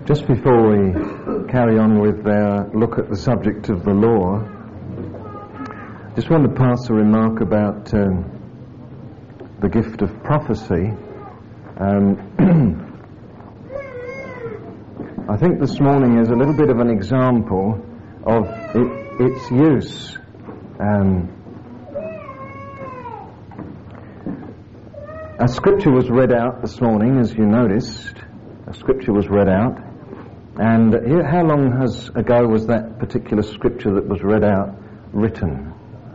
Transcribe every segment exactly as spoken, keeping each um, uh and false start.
Just before we carry on with our look at the subject of the law, just want to pass a remark about um, the gift of prophecy. Um, I think this morning is a little bit of an example of it, its use. Um, a scripture was read out this morning, as you noticed. A scripture was read out. And here, how long has ago was that particular scripture that was read out written?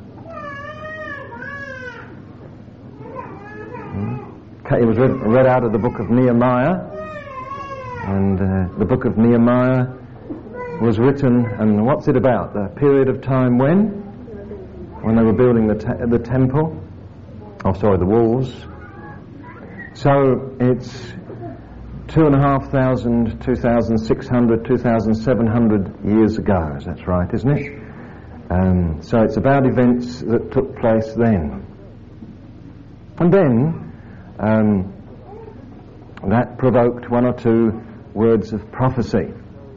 Okay, it was read, read out of the book of Nehemiah, and uh, the book of Nehemiah was written, and what's it about? The period of time when? When they were building the, te- the temple? Oh, sorry, the walls. So it's two and a half thousand, two thousand six hundred, two thousand seven hundred years ago. That's right, isn't it? Um, so it's about events that took place then. And then um, that provoked one or two words of prophecy.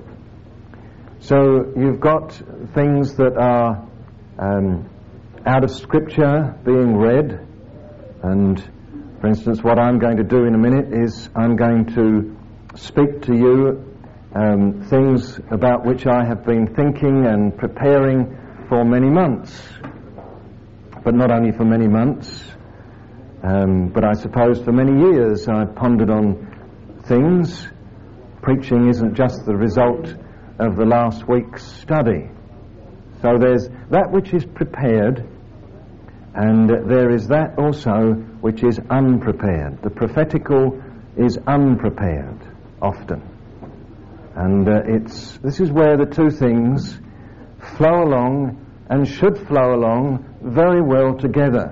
So you've got things that are um, out of Scripture being read, and for instance, what I'm going to do in a minute is I'm going to speak to you um, things about which I have been thinking and preparing for many months. But not only for many months, um, but I suppose for many years I've pondered on things. Preaching isn't just the result of the last week's study. So there's that which is prepared, and there is that also which is unprepared. The prophetical is unprepared often. And uh, it's this is where the two things flow along and should flow along very well together.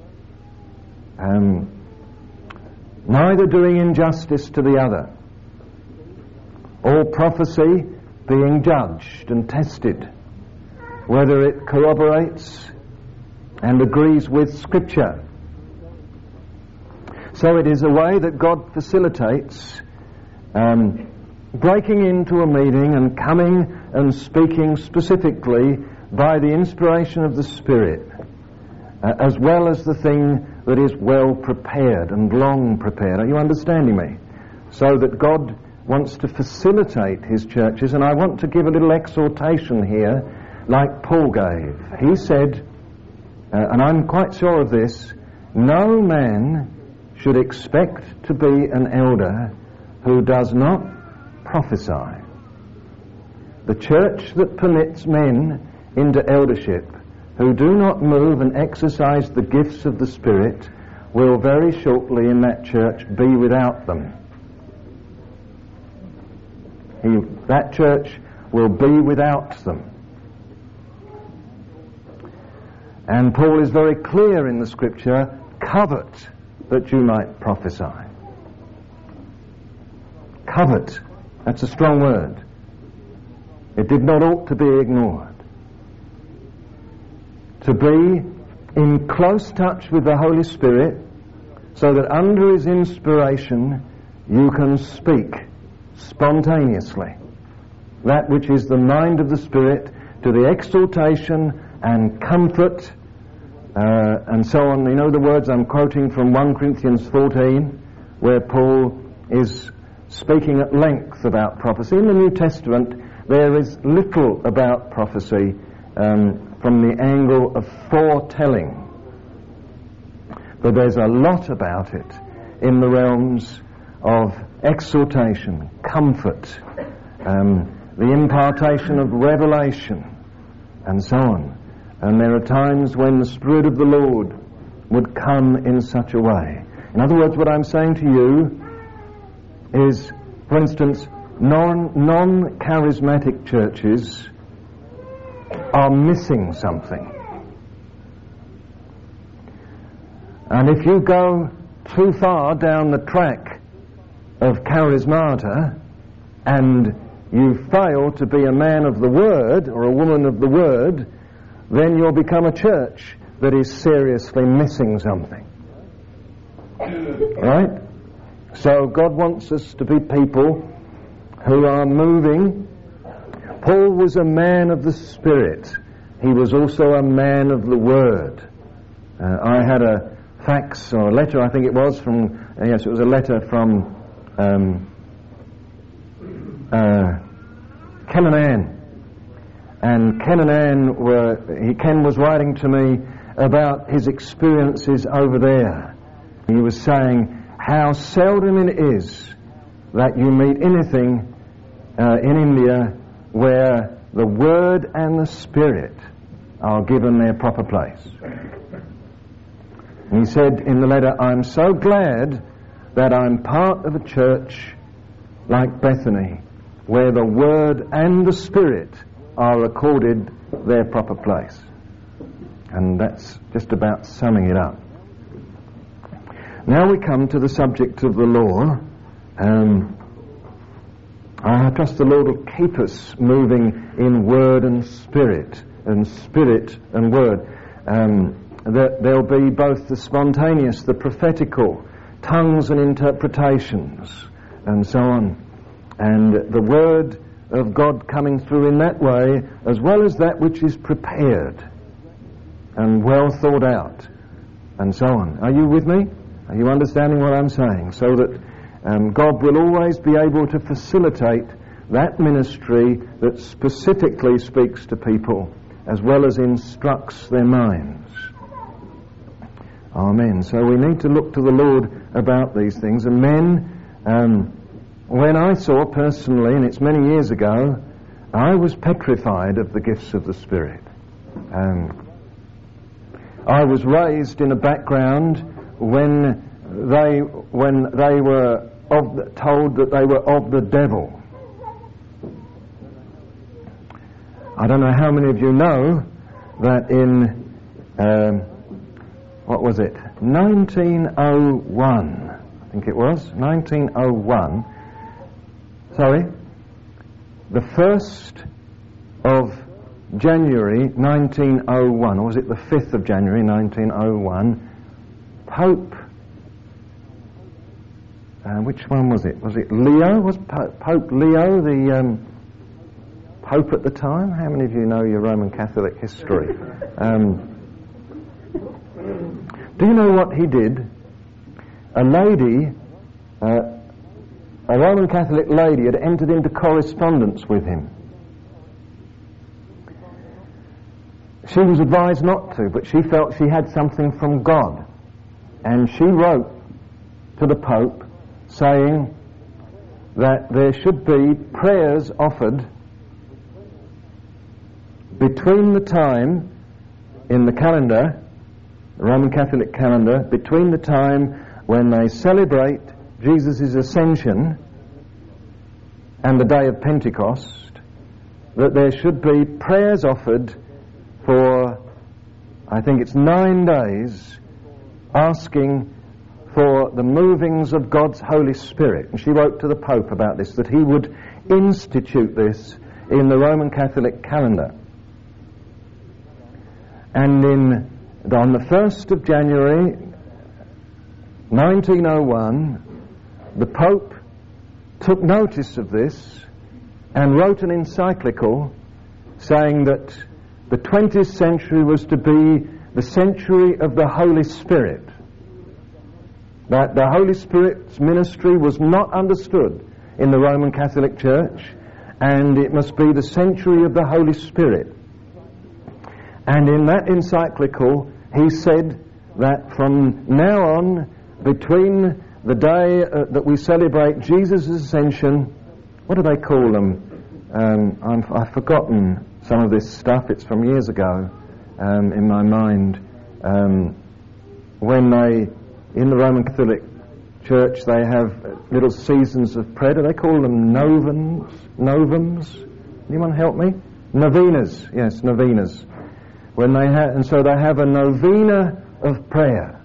Um, neither doing injustice to the other. All prophecy being judged and tested, whether it corroborates and agrees with Scripture. So it is a way that God facilitates um, breaking into a meeting and coming and speaking specifically by the inspiration of the Spirit, uh, as well as the thing that is well prepared and long prepared. Are you understanding me? So that God wants to facilitate His churches, and I want to give a little exhortation here, like Paul gave. He said, uh, and I'm quite sure of this, no man should expect to be an elder who does not prophesy. The church that permits men into eldership who do not move and exercise the gifts of the Spirit will very shortly in that church be without them. He, that church will be without them. And Paul is very clear in the Scripture, covet that you might prophesy. Covet, that's a strong word. It did not ought to be ignored. To be in close touch with the Holy Spirit so that under His inspiration you can speak spontaneously that which is the mind of the Spirit to the exaltation and comfort uh, and so on. You know the words I'm quoting from First Corinthians fourteen, where Paul is speaking at length about prophecy. In the New Testament there is little about prophecy um, from the angle of foretelling, but there's a lot about it in the realms of exhortation, comfort, um, the impartation of revelation, and so on. And there are times when the Spirit of the Lord would come in such a way. In other words, what I'm saying to you is, for instance, non, non-charismatic churches are missing something. And if you go too far down the track of charismata and you fail to be a man of the Word or a woman of the Word, then you'll become a church that is seriously missing something. Right? So God wants us to be people who are moving. Paul was a man of the Spirit. He was also a man of the Word. Uh, I had a fax or a letter, I think it was, from, uh, yes, it was a letter from um, uh, Ken and Ann. And Ken and Ann were, he, Ken was writing to me about his experiences over there. He was saying how seldom it is that you meet anything uh, in India where the Word and the Spirit are given their proper place. And he said in the letter, I'm so glad that I'm part of a church like Bethany, where the Word and the Spirit are accorded their proper place. And that's just about summing it up. Now we come to the subject of the law. Um, I trust the Lord will keep us moving in word and spirit, and spirit and word. Um, that there'll be both the spontaneous, the prophetical, tongues and interpretations, and so on. And the word of God coming through in that way, as well as that which is prepared and well thought out, and so on. Are you with me? Are you understanding what I'm saying? So that um, God will always be able to facilitate that ministry that specifically speaks to people, as well as instructs their minds. Amen. So we need to look to the Lord about these things. And men, um, when I saw personally, and it's many years ago, I was petrified of the gifts of the Spirit. Um, I was raised in a background when they when they were of the, told that they were of the devil. I don't know how many of you know that in um, what was it? nineteen oh one, I think it was nineteen oh one. Sorry, the first of January nineteen oh one, or was it the fifth of January nineteen oh one? Pope. Uh, which one was it? Was it Leo? Was po- Pope Leo the um, Pope at the time? How many of you know your Roman Catholic history? Um, do you know what he did? A lady, uh, a Roman Catholic lady, had entered into correspondence with him. She was advised not to, but she felt she had something from God. And she wrote to the Pope saying that there should be prayers offered between the time in the calendar, the Roman Catholic calendar, between the time when they celebrate Jesus' ascension and the day of Pentecost, that there should be prayers offered for, I think it's nine days, asking for the movings of God's Holy Spirit. And she wrote to the Pope about this, that he would institute this in the Roman Catholic calendar. And in, on the first of January nineteen oh one, the Pope took notice of this and wrote an encyclical saying that the twentieth century was to be the century of the Holy Spirit. That the Holy Spirit's ministry was not understood in the Roman Catholic Church, and it must be the century of the Holy Spirit. And in that encyclical, he said that from now on, between the day uh, that we celebrate Jesus' ascension, what do they call them? Um, I'm, I've forgotten some of this stuff. It's from years ago um, in my mind. Um, when they, in the Roman Catholic Church, they have little seasons of prayer. Do they call them novens? Novums? Anyone help me? Novenas. Yes, novenas. When they have, and so they have a novena of prayer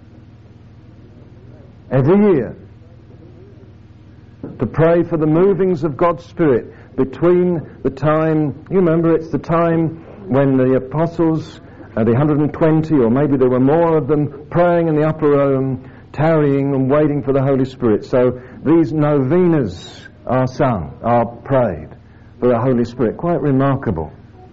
every year to pray for the movings of God's Spirit between the time, you remember, it's the time when the apostles, uh, the one hundred twenty, or maybe there were more of them, praying in the upper room, tarrying and waiting for the Holy Spirit. So these novenas are sung, are prayed for the Holy Spirit. Quite remarkable.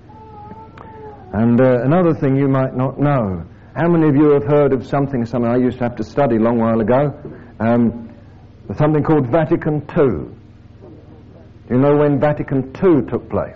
And uh, another thing you might not know, how many of you have heard of something, something I used to have to study a long while ago, um, something called Vatican Two? Do you know when Vatican Two took place?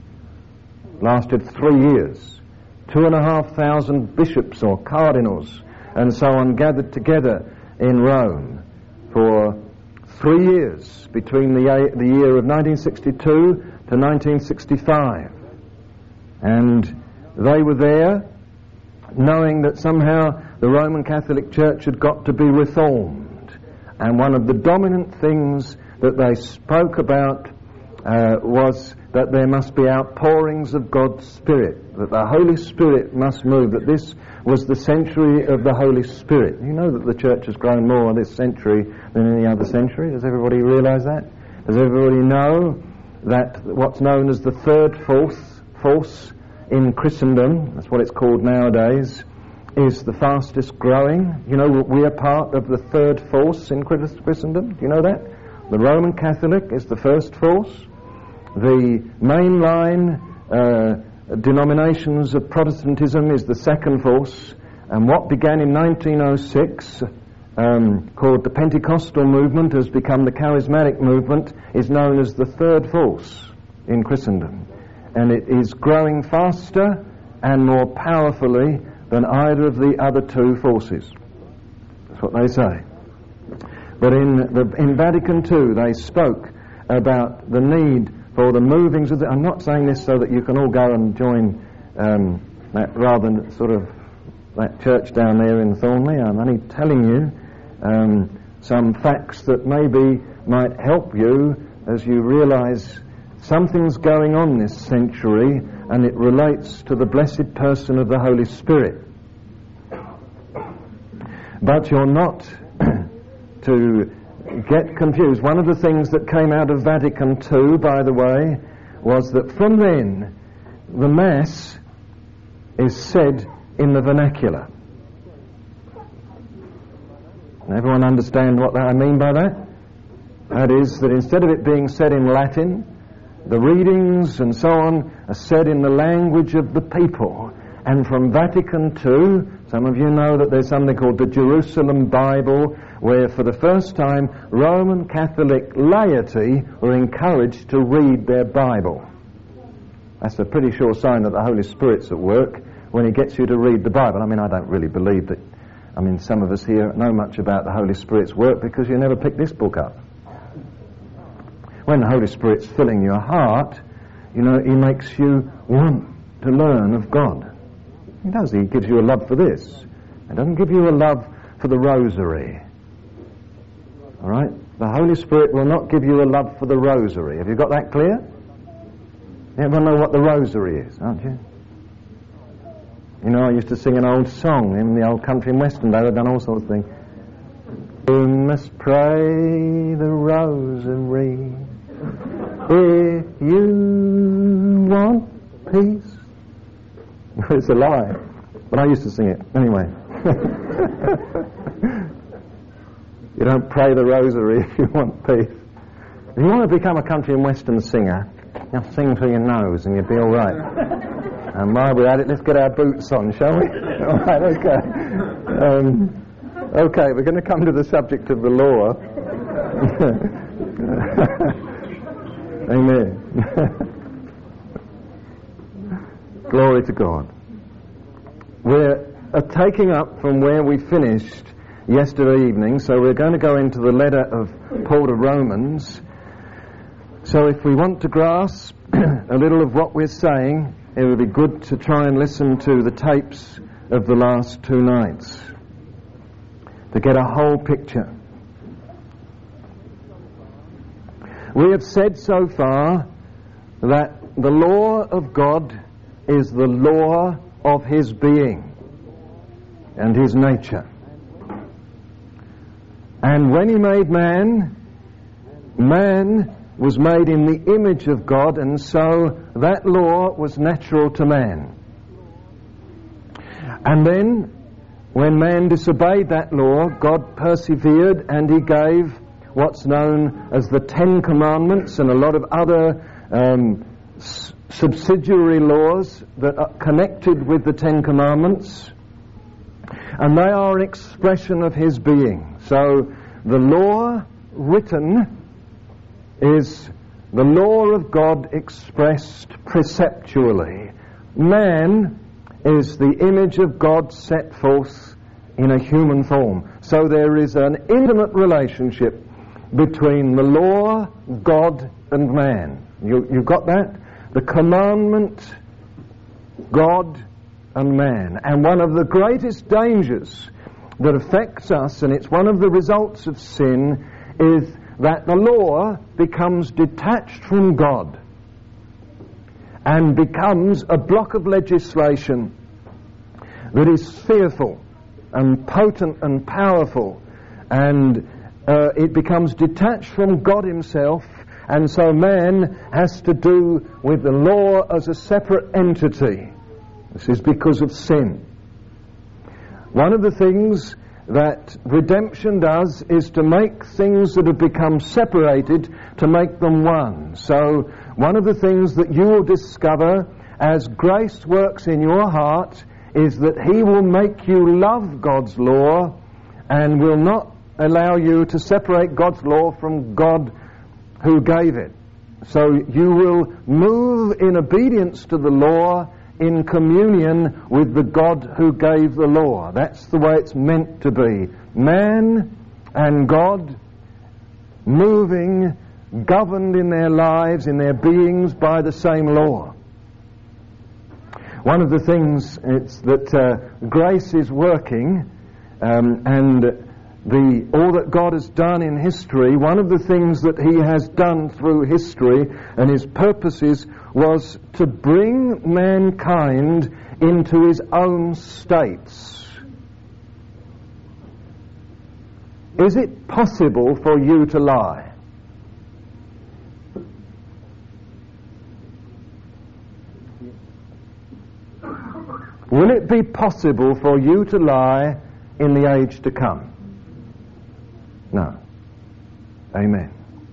Lasted three years. Two and a half thousand bishops or cardinals and so on gathered together in Rome for three years between the, the year of nineteen sixty-two to nineteen sixty-five. And they were there knowing that somehow the Roman Catholic Church had got to be reformed. And one of the dominant things that they spoke about uh, was that there must be outpourings of God's Spirit, that the Holy Spirit must move, that this was the century of the Holy Spirit. You know that the Church has grown more this century than any other century. Does everybody realise that? Does everybody know that what's known as the third force, force in Christendom, that's what it's called nowadays, is the fastest growing? You know, we are part of the third force in Christendom. Do you know that? The Roman Catholic is the first force. The mainline uh, denominations of Protestantism is the second force. And what began in nineteen oh six, um, called the Pentecostal movement, has become the charismatic movement, is known as the third force in Christendom. And it is growing faster and more powerfully than either of the other two forces. That's what they say. But in, the, in Vatican Two, they spoke about the need for the movings of the... I'm not saying this so that you can all go and join um, that rather than sort of that church down there in Thornley. I'm only telling you um, some facts that maybe might help you as you realise something's going on this century, and it relates to the blessed person of the Holy Spirit. But you're not to get confused. One of the things that came out of Vatican Two, by the way, was that from then the Mass is said in the vernacular. Everyone understand what I mean by that? That is, that instead of it being said in Latin, the readings and so on are said in the language of the people. And from Vatican Two, some of you know that there's something called the Jerusalem Bible, where for the first time Roman Catholic laity were encouraged to read their Bible. That's a pretty sure sign that the Holy Spirit's at work when He gets you to read the Bible. I mean, I don't really believe that. I mean, some of us here know much about the Holy Spirit's work because you never picked this book up. When the Holy Spirit's filling your heart, you know, He makes you want to learn of God. He does. He gives you a love for this. He doesn't give you a love for the rosary. All right? The Holy Spirit will not give you a love for the rosary. Have you got that clear? Everyone know what the rosary is, aren't you? You know, I used to sing an old song in the old country and western day. I've done all sorts of things. You must pray the rosary if you want peace. It's a lie, but I used to sing it anyway. You don't pray the rosary if you want peace. If you want to become a country and western singer, now sing through your nose and you'll be all right. And while we're at it, let's get our boots on, shall we? All right, okay. Um, okay, we're going to come to the subject of the law. Amen. Glory to God. We're uh, taking up from where we finished yesterday evening, so we're going to go into the letter of Paul to Romans. So if we want to grasp a little of what we're saying, it would be good to try and listen to the tapes of the last two nights to get a whole picture. We have said so far that the law of God is the law of His being and His nature. And when He made man, man was made in the image of God, and so that law was natural to man. And then, when man disobeyed that law, God persevered and He gave what's known as the Ten Commandments and a lot of other um, s- subsidiary laws that are connected with the Ten Commandments. And they are an expression of his being. So the law written is the law of God expressed preceptually. Man is the image of God set forth in a human form. So there is an intimate relationship between the law, God, and man. You, you've got that? The commandment, God, and man. And one of the greatest dangers that affects us, and it's one of the results of sin, is that the law becomes detached from God and becomes a block of legislation that is fearful and potent and powerful, and uh, it becomes detached from God himself, and so man has to do with the law as a separate entity. This is because of sin. One of the things that redemption does is to make things that have become separated, to make them one. So one of the things that you will discover as grace works in your heart is that he will make you love God's law and will not allow you to separate God's law from God who gave it. So you will move in obedience to the law in communion with the God who gave the law. That's the way it's meant to be. Man and God moving, governed in their lives, in their beings by the same law. One of the things it's that uh, grace is working um, and the all that God has done in history, one of the things that he has done through history and his purposes was to bring mankind into his own states. Is it possible for you to lie? Will it be possible for you to lie in the age to come? No. Amen.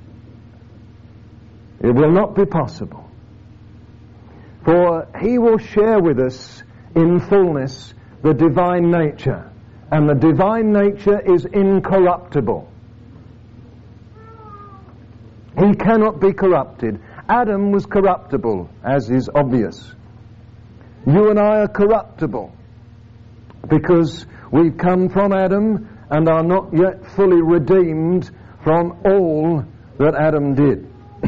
It will not be possible. For he will share with us in fullness the divine nature. And the divine nature is incorruptible. He cannot be corrupted. Adam was corruptible, as is obvious. You and I are corruptible because we've come from Adam and are not yet fully redeemed from all that Adam did.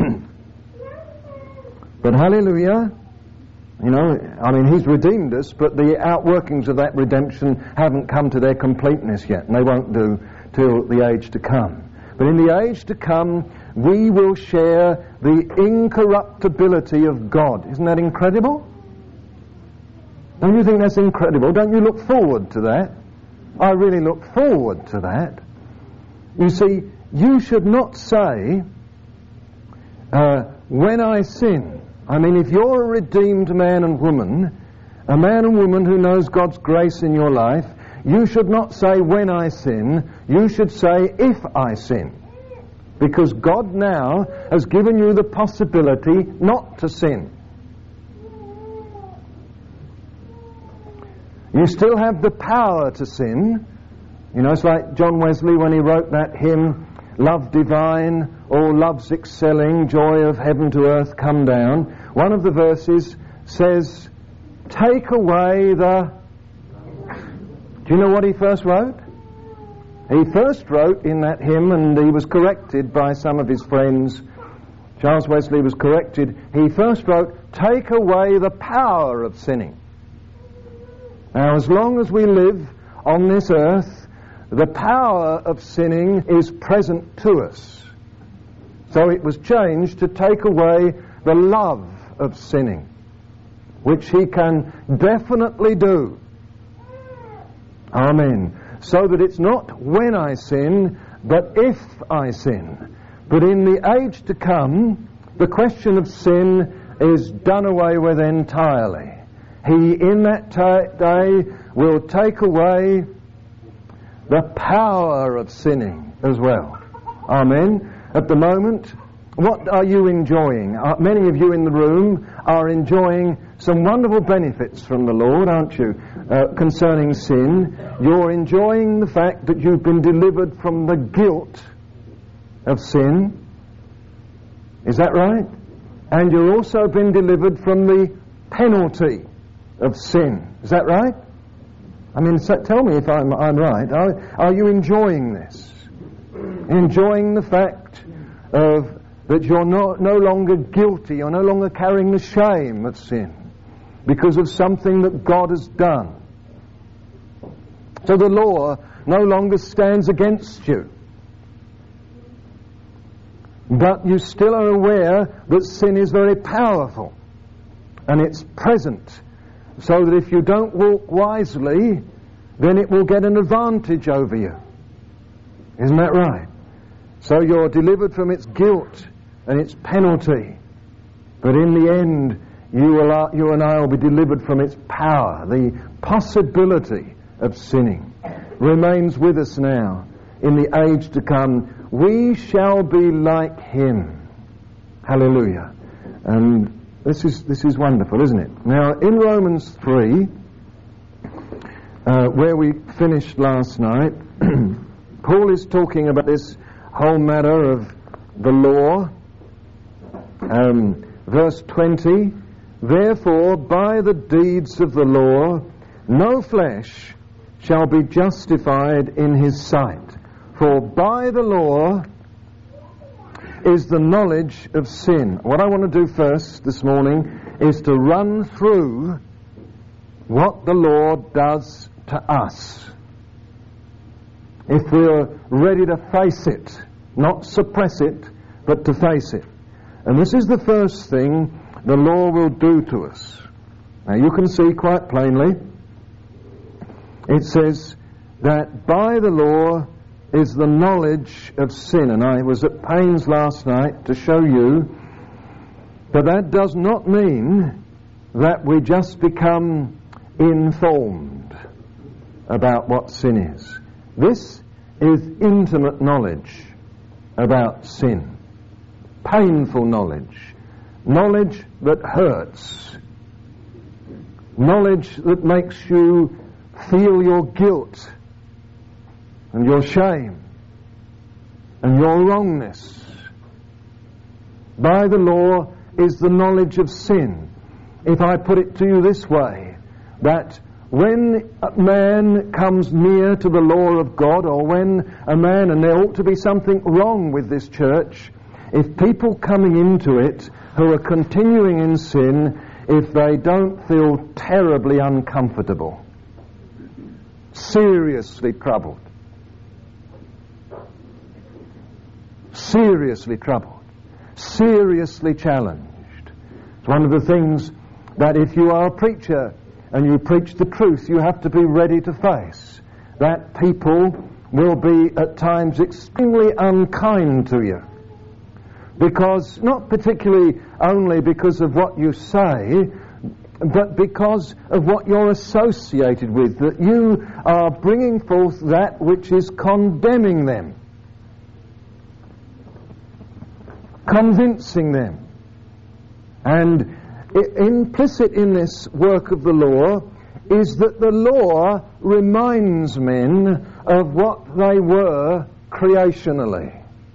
But hallelujah, you know, I mean, he's redeemed us, but the outworkings of that redemption haven't come to their completeness yet, and they won't do till the age to come. But in the age to come, we will share the incorruptibility of God. Isn't that incredible? Don't you think that's incredible? Don't you look forward to that? I really look forward to that. You see, you should not say, uh, when I sin. I mean, if you're a redeemed man and woman, a man and woman who knows God's grace in your life, you should not say, when I sin. You should say, if I sin. Because God now has given you the possibility not to sin. You still have the power to sin. You know, it's like John Wesley when he wrote that hymn, Love Divine, all love's excelling, joy of heaven to earth come down. One of the verses says, take away the... Do you know what he first wrote? He first wrote in that hymn, and he was corrected by some of his friends. Charles Wesley was corrected. He first wrote, take away the power of sinning. Now, as long as we live on this earth, the power of sinning is present to us. So it was changed to take away the love of sinning, which he can definitely do. Amen. So that it's not when I sin, but if I sin. But in the age to come, the question of sin is done away with entirely. He, in that t- day, will take away the power of sinning as well. Amen. At the moment, what are you enjoying? Uh, many of you in the room are enjoying some wonderful benefits from the Lord, aren't you? Uh, concerning sin, you're enjoying the fact that you've been delivered from the guilt of sin. Is that right? And you've also been delivered from the penalty of sin. Is that right? I mean, so tell me if I'm, I'm right. Are, are you enjoying this? Enjoying the fact of that you're no, no longer guilty, you're no longer carrying the shame of sin because of something that God has done. So the law no longer stands against you. But you still are aware that sin is very powerful and it's present, so that if you don't walk wisely, then it will get an advantage over you. Isn't that right? So you're delivered from its guilt and its penalty. But in the end, you, will, you and I will be delivered from its power. The possibility of sinning remains with us now. In the age to come, we shall be like Him. Hallelujah. And this is, this is wonderful, isn't it? Now, in Romans three, uh, where we finished last night, Paul is talking about this whole matter of the law. Um, verse twenty, therefore by the deeds of the law no flesh shall be justified in his sight, for by the law is the knowledge of sin. What I want to do first this morning is to run through what the law does to us, if we're ready to face it, not suppress it, but to face it. And this is the first thing the law will do to us. Now you can see quite plainly, it says that by the law is the knowledge of sin. And I was at pains last night to show you that that does not mean that we just become informed about what sin is. This is intimate knowledge about sin. Painful knowledge. Knowledge that hurts. Knowledge that makes you feel your guilt and your shame and your wrongness. By the law is the knowledge of sin. If I put it to you this way, that when a man comes near to the law of God, or when a man, and there ought to be something wrong with this church, if people coming into it who are continuing in sin, if they don't feel terribly uncomfortable, seriously troubled, seriously troubled, seriously challenged. It's one of the things that if you are a preacher and you preach the truth, you have to be ready to face. That people will be at times extremely unkind to you. Because, not particularly only because of what you say, but because of what you're associated with, that you are bringing forth that which is condemning them, convincing them. And implicit in this work of the law is that the law reminds men of what they were creationally.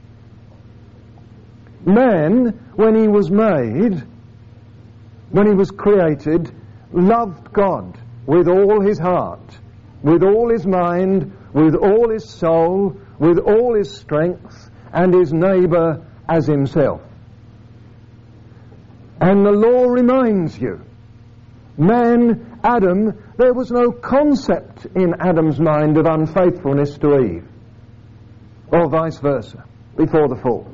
Man, when he was made, when he was created, loved God with all his heart, with all his mind, with all his soul, with all his strength, and his neighbour as himself. And the law reminds you, man, Adam, there was no concept in Adam's mind of unfaithfulness to Eve, or vice versa, before the fall.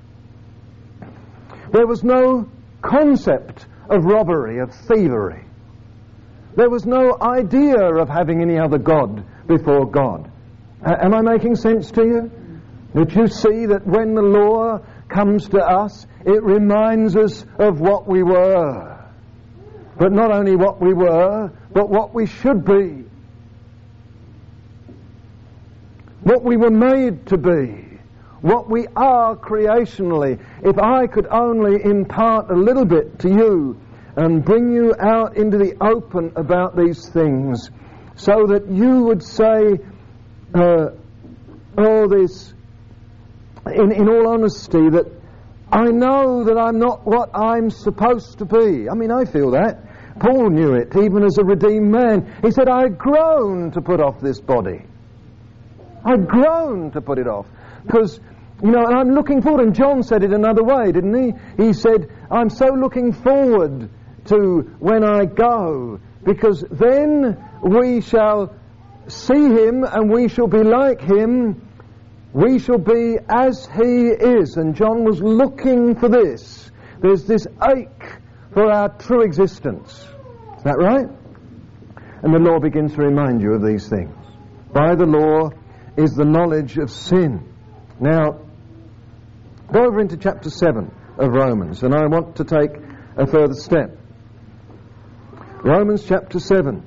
There was no concept of robbery, of thievery. There was no idea of having any other God before God. Uh, am I making sense to you? That you see that when the law comes to us, it reminds us of what we were. But not only what we were, but what we should be. What we were made to be. what we are creationally. If I could only impart a little bit to you and bring you out into the open about these things, so that you would say, uh, oh, this, in, in all honesty, that I know that I'm not what I'm supposed to be. I mean, I feel that. Paul knew it, even as a redeemed man. He said, I groan to put off this body. I groan to put it off. Because, you know, and I'm looking forward, and John said it another way, didn't he? He said, I'm so looking forward to when I go, because then we shall see him and we shall be like him. We shall be as he is. And John was looking for this. There's this ache for our true existence. Is that right? And the law begins to remind you of these things. By the law is the knowledge of sin. Now, go over into chapter seven of Romans, and I want to take a further step. Romans chapter seven.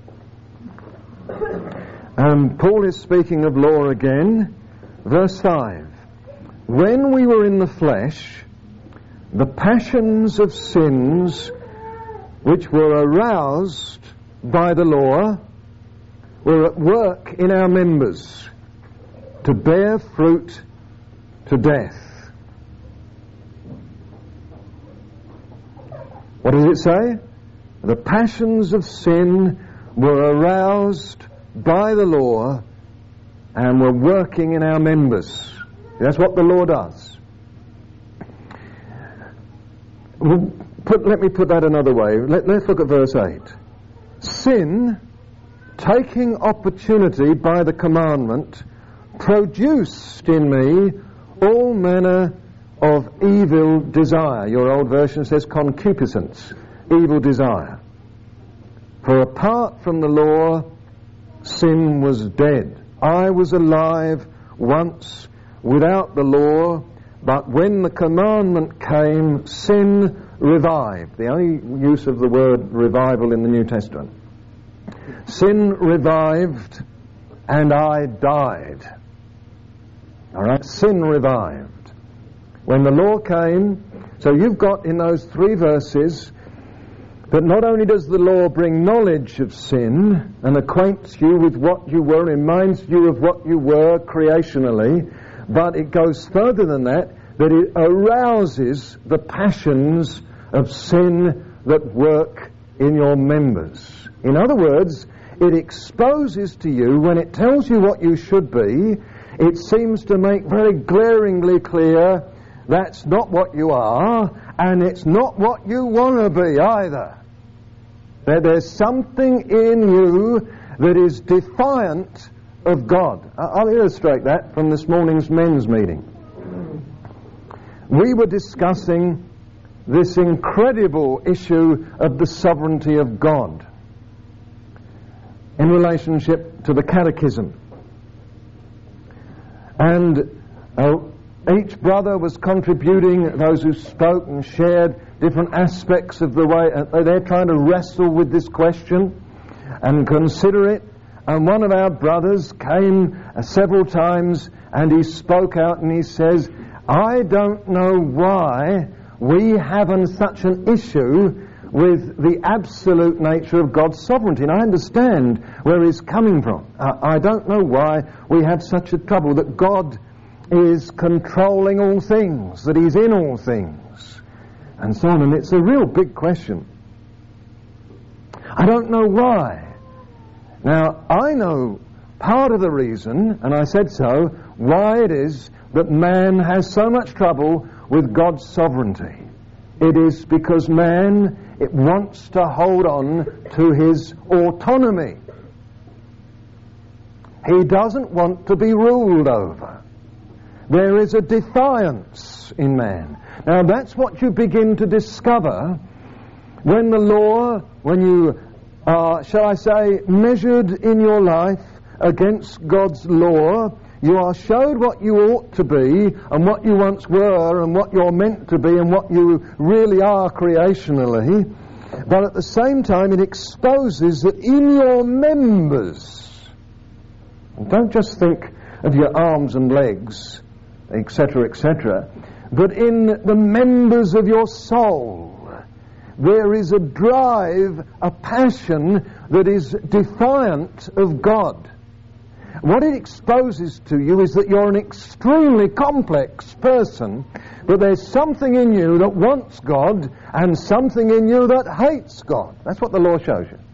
And Paul is speaking of law again. Verse five. When we were in the flesh, the passions of sins which were aroused by the law were at work in our members to bear fruit to death. What does it say? The passions of sin were aroused by the law and were working in our members. That's what the law does. Well, put, let me put that another way. Let, let's look at verse eight. Sin, taking opportunity by the commandment, produced in me all manner of evil desire. Your old version says concupiscence, evil desire. For apart from the law, sin was dead. I was alive once without the law, but when the commandment came, sin revived. The only use of the word revival in the New Testament. Sin revived and I died. All right? Sin revived. When the law came, so you've got in those three verses that not only does the law bring knowledge of sin and acquaints you with what you were, reminds you of what you were creationally, but it goes further than that, that it arouses the passions of sin that work in your members. In other words, it exposes to you, when it tells you what you should be, it seems to make very glaringly clear that's not what you are, and it's not what you want to be either. That there's something in you that is defiant of God. I'll illustrate that from this morning's men's meeting. We were discussing this incredible issue of the sovereignty of God in relationship to the catechism. And uh, each brother was contributing, those who spoke and shared different aspects of the way, uh, they're trying to wrestle with this question and consider it. And one of our brothers came uh, several times and he spoke out and he says, I don't know why we haven't such an issue with the absolute nature of God's sovereignty. And I understand where he's coming from. Uh, I don't know why we have such a trouble that God is controlling all things, that he's in all things, and so on. And it's a real big question. I don't know why. Now, I know part of the reason, and I said so, why it is that man has so much trouble with God's sovereignty. It is because man, it wants to hold on to his autonomy. He doesn't want to be ruled over. There is a defiance in man. Now that's what you begin to discover when the law, when you are, shall I say, measured in your life against God's law, you are showed what you ought to be and what you once were and what you're meant to be and what you really are creationally. But at the same time it exposes that in your members, and don't just think of your arms and legs et cetera, et cetera, but in the members of your soul there is a drive, a passion that is defiant of God. What it exposes to you is that you're an extremely complex person, but there's something in you that wants God and something in you that hates God. That's what the law shows you.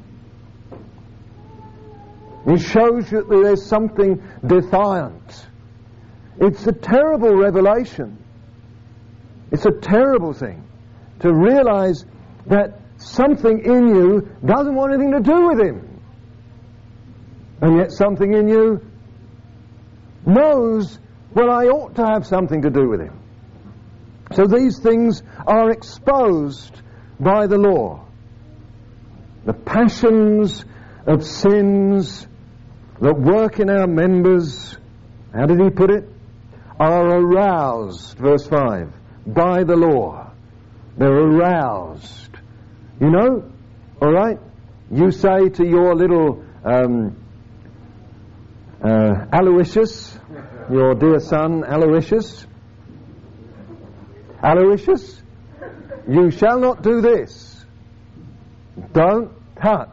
It shows you that there's something defiant. It's a terrible revelation. It's a terrible thing to realize that something in you doesn't want anything to do with Him. And yet something in you knows, well, I ought to have something to do with Him. So these things are exposed by the law. The passions of sins that work in our members, how did he put it? Are aroused, verse five, by the law. They're aroused. You know, all right? You say to your little um, uh, Aloysius, your dear son Aloysius, Aloysius, you shall not do this. Don't touch.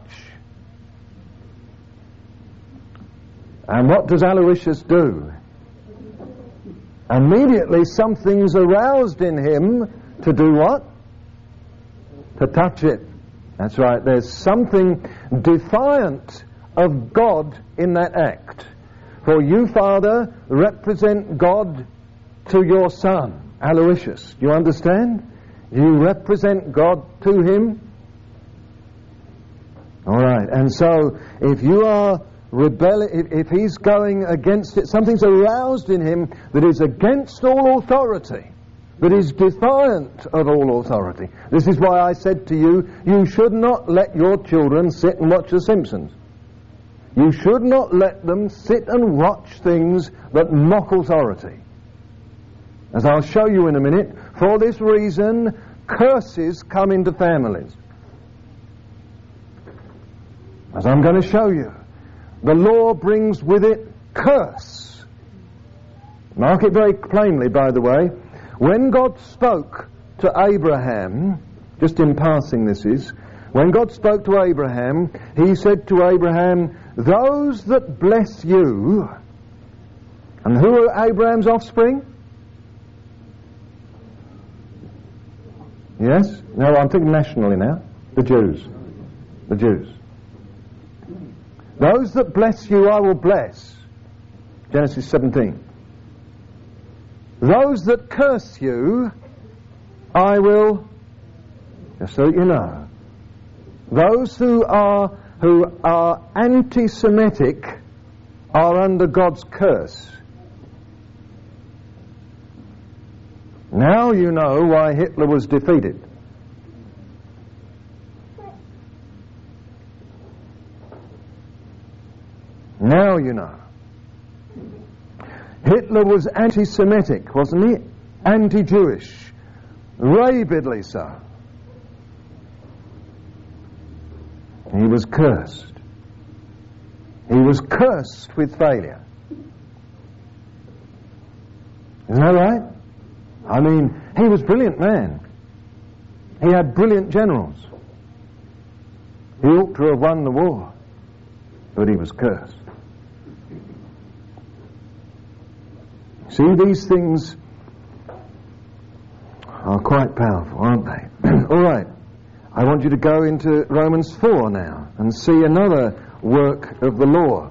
And what does Aloysius do? Immediately something's aroused in him to do what? To touch it. That's right. There's something defiant of God in that act. For you, Father, represent God to your son, Aloysius. Do you understand? You represent God to him. All right. And so, if you are rebelling, if, if he's going against it, something's aroused in him that is against all authority, that is defiant of all authority. This is why I said to you, you should not let your children sit and watch The Simpsons. You should not let them sit and watch things that mock authority. As I'll show you in a minute, for this reason, curses come into families. As I'm going to show you, the law brings with it curse. Mark it very plainly, by the way. When God spoke to Abraham, just in passing this is, when God spoke to Abraham, he said to Abraham, those that bless you, and who are Abraham's offspring? Yes? No, I'm thinking nationally now. The Jews. The Jews. Those that bless you I will bless. Genesis seventeen. Those that curse you I will, just so that you know, those who are who are anti-Semitic are under God's curse. Now you know why Hitler was defeated. Now you know. Hitler was anti-Semitic, wasn't he? Anti-Jewish. Rabidly so. He was cursed. He was cursed with failure. Isn't that right? I mean, he was a brilliant man. He had brilliant generals. He ought to have won the war. But he was cursed. See, these things are quite powerful, aren't they? All right. I want you to go into Romans four now and see another work of the law.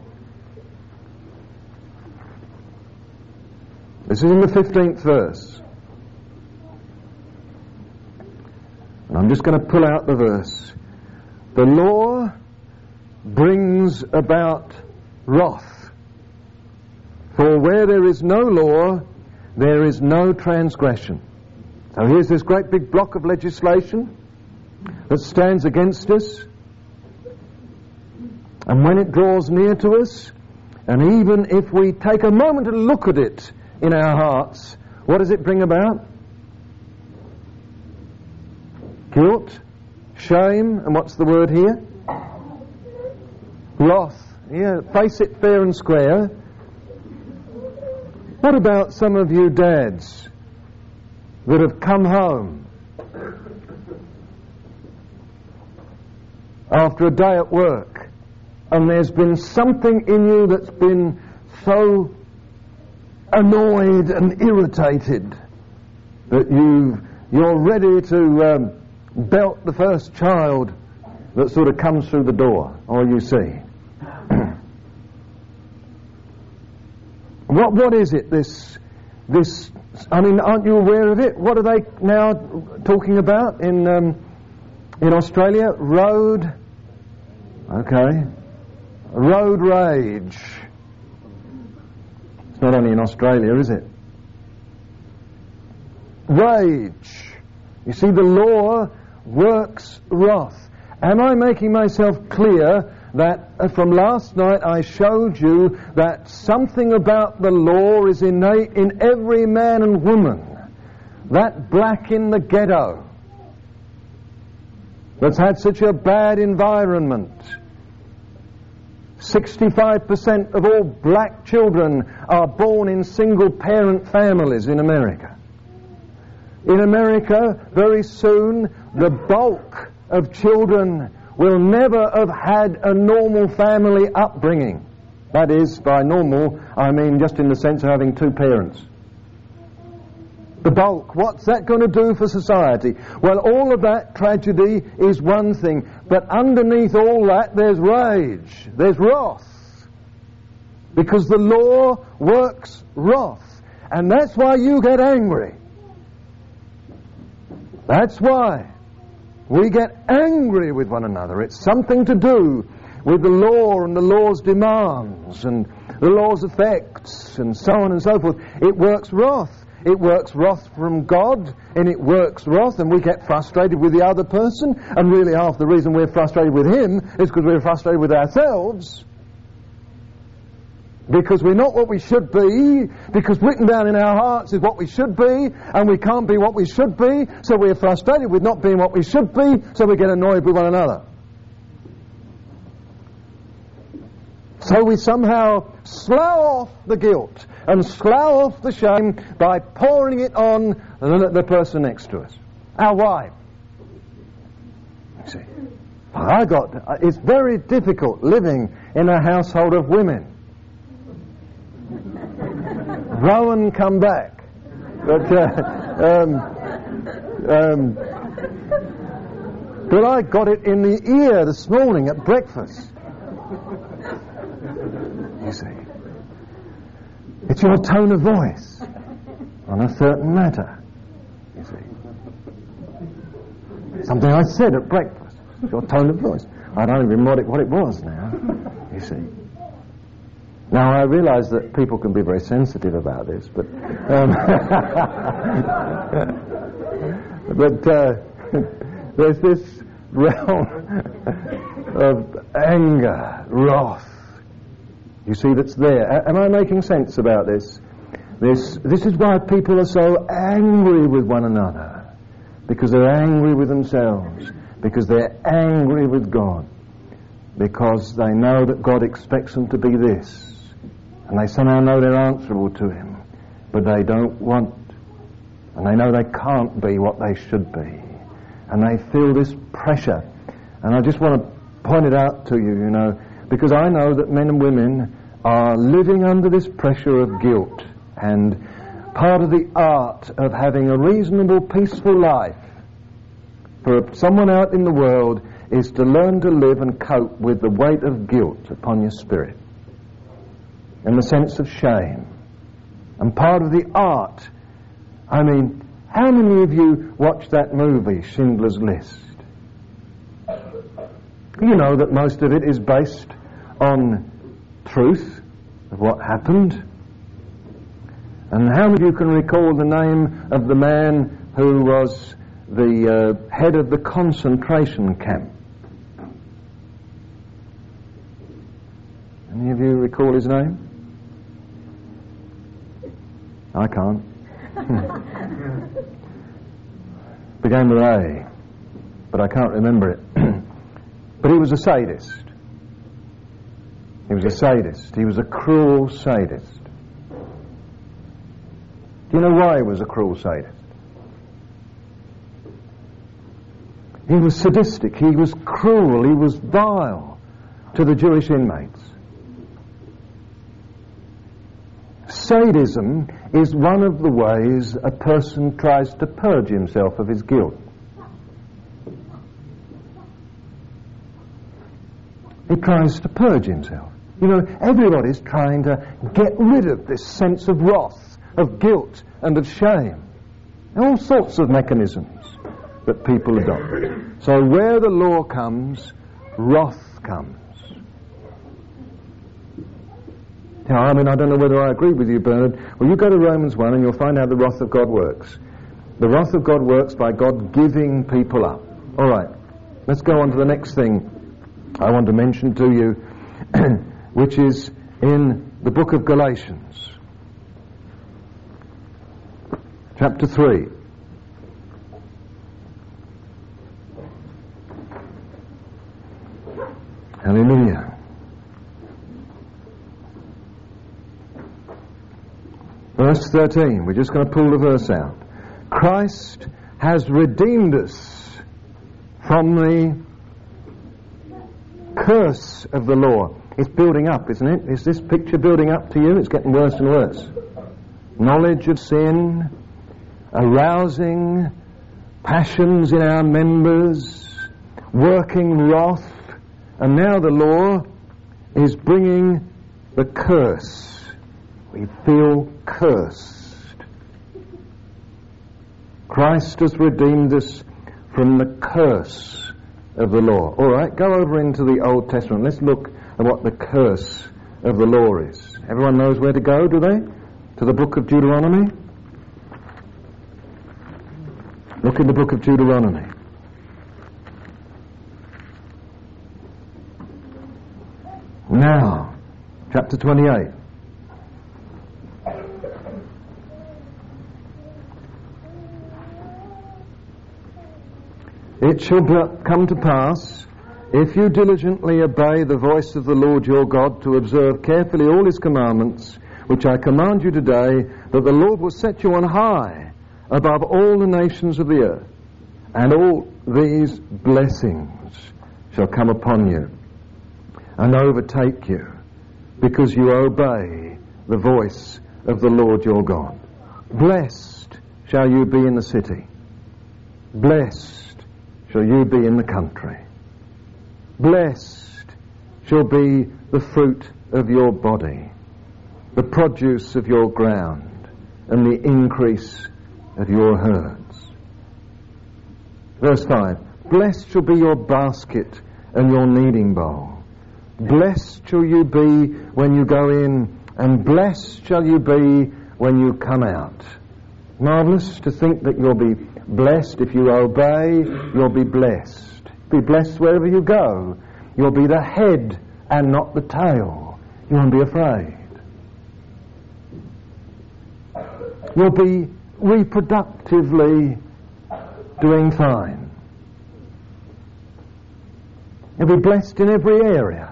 This is in the fifteenth verse. And I'm just going to pull out the verse. The law brings about wrath. For where there is no law, there is no transgression. So here's this great big block of legislation that stands against us. And when it draws near to us, and even if we take a moment to look at it in our hearts, what does it bring about? Guilt, shame, and what's the word here? Wrath. Yeah, face it fair and square. What about some of you dads that have come home after a day at work and there's been something in you that's been so annoyed and irritated that you you're ready to um, belt the first child that sort of comes through the door, or you see. what what is it? This this. I mean, aren't you aware of it? What are they now talking about in um, in Australia? Road. Okay. Road rage. It's not only in Australia, is it? Rage. You see, the law works wrath. Am I making myself clear that uh, from last night I showed you that something about the law is innate in every man and woman? That black in the ghetto that's had such a bad environment. sixty-five percent of all black children are born in single-parent families in America. In America, very soon, the bulk of children will never have had a normal family upbringing. That is, by normal, I mean just in the sense of having two parents. The bulk, what's that going to do for society? Well, all of that tragedy is one thing, but underneath all that there's rage, there's wrath. Because the law works wrath. And that's why you get angry. That's why we get angry with one another. It's something to do with the law and the law's demands and the law's effects and so on and so forth. It works wrath. It works wrath from God, and it works wrath, and we get frustrated with the other person, and really half the reason we're frustrated with him is because we're frustrated with ourselves. Because we're not what we should be, because written down in our hearts is what we should be, and we can't be what we should be, so we're frustrated with not being what we should be, so we get annoyed with one another. So we somehow slough off the guilt and slough off the shame by pouring it on the, the person next to us, our wife. You see, I got. It's very difficult living in a household of women. Go and come back. But, uh, um, um, but I got it in the ear this morning at breakfast. You see, it's your tone of voice on a certain matter. You see, something I said at breakfast. It's your tone of voice. I don't even remember what it, what it was now. You see. Now I realise that people can be very sensitive about this, but um, but uh, there's this realm of anger, wrath. You see, that's there. A- am I making sense about this? This this is why people are so angry with one another, because they're angry with themselves, because they're angry with God, because they know that God expects them to be this. And they somehow know they're answerable to him, but they don't want, and they know they can't be what they should be, and they feel this pressure. And I just want to point it out to you, you know, because I know that men and women are living under this pressure of guilt, and part of the art of having a reasonable, peaceful life for someone out in the world is to learn to live and cope with the weight of guilt upon your spirit, and the sense of shame. And part of the art, I mean, how many of you watched that movie, Schindler's List? You know that most of it is based on truth of what happened. And how many of you can recall the name of the man who was the uh, head of the concentration camp? Any of you recall his name? I can't. Began with A, but I can't remember it. But he was a sadist. He was a sadist. He was a cruel sadist. Do you know why he was a cruel sadist? He was sadistic, he was cruel, he was vile to the Jewish inmates. Sadism is one of the ways a person tries to purge himself of his guilt. He tries to purge himself. You know, everybody's trying to get rid of this sense of wrath, of guilt and of shame. All sorts of mechanisms that people adopt. So where the law comes, wrath comes. Now, I mean, I don't know whether I agree with you, Bernard. Well, you go to Romans one and you'll find out the wrath of God works. The wrath of God works by God giving people up. All right, let's go on to the next thing I want to mention to you, which is in the book of Galatians, chapter three. Hallelujah. Verse thirteen, we're just going to pull the verse out. Christ has redeemed us from the curse of the law. It's building up, isn't it? Is this picture building up to you? It's getting worse and worse. Knowledge of sin, arousing passions in our members, working wrath, and now the law is bringing the curse. We feel cursed. Christ has redeemed us from the curse of the law. All right, go over into the Old Testament. Let's look at what the curse of the law is. Everyone knows where to go, do they? To the book of Deuteronomy? Look in the book of Deuteronomy. Now, chapter twenty-eight. It shall come to pass, if you diligently obey the voice of the Lord your God, to observe carefully all his commandments, which I command you today, that the Lord will set you on high above all the nations of the earth, and all these blessings shall come upon you and overtake you, because you obey the voice of the Lord your God. Blessed shall you be in the city. Blessed shall you be in the country. Blessed shall be the fruit of your body, the produce of your ground, and the increase of your herds. Verse five. Blessed shall be your basket and your kneading bowl. Blessed shall you be when you go in, and blessed shall you be when you come out. Marvellous to think that you'll be blessed if you obey. You'll be blessed. Be blessed wherever you go. You'll be the head and not the tail. You won't be afraid. You'll be reproductively doing fine. You'll be blessed in every area.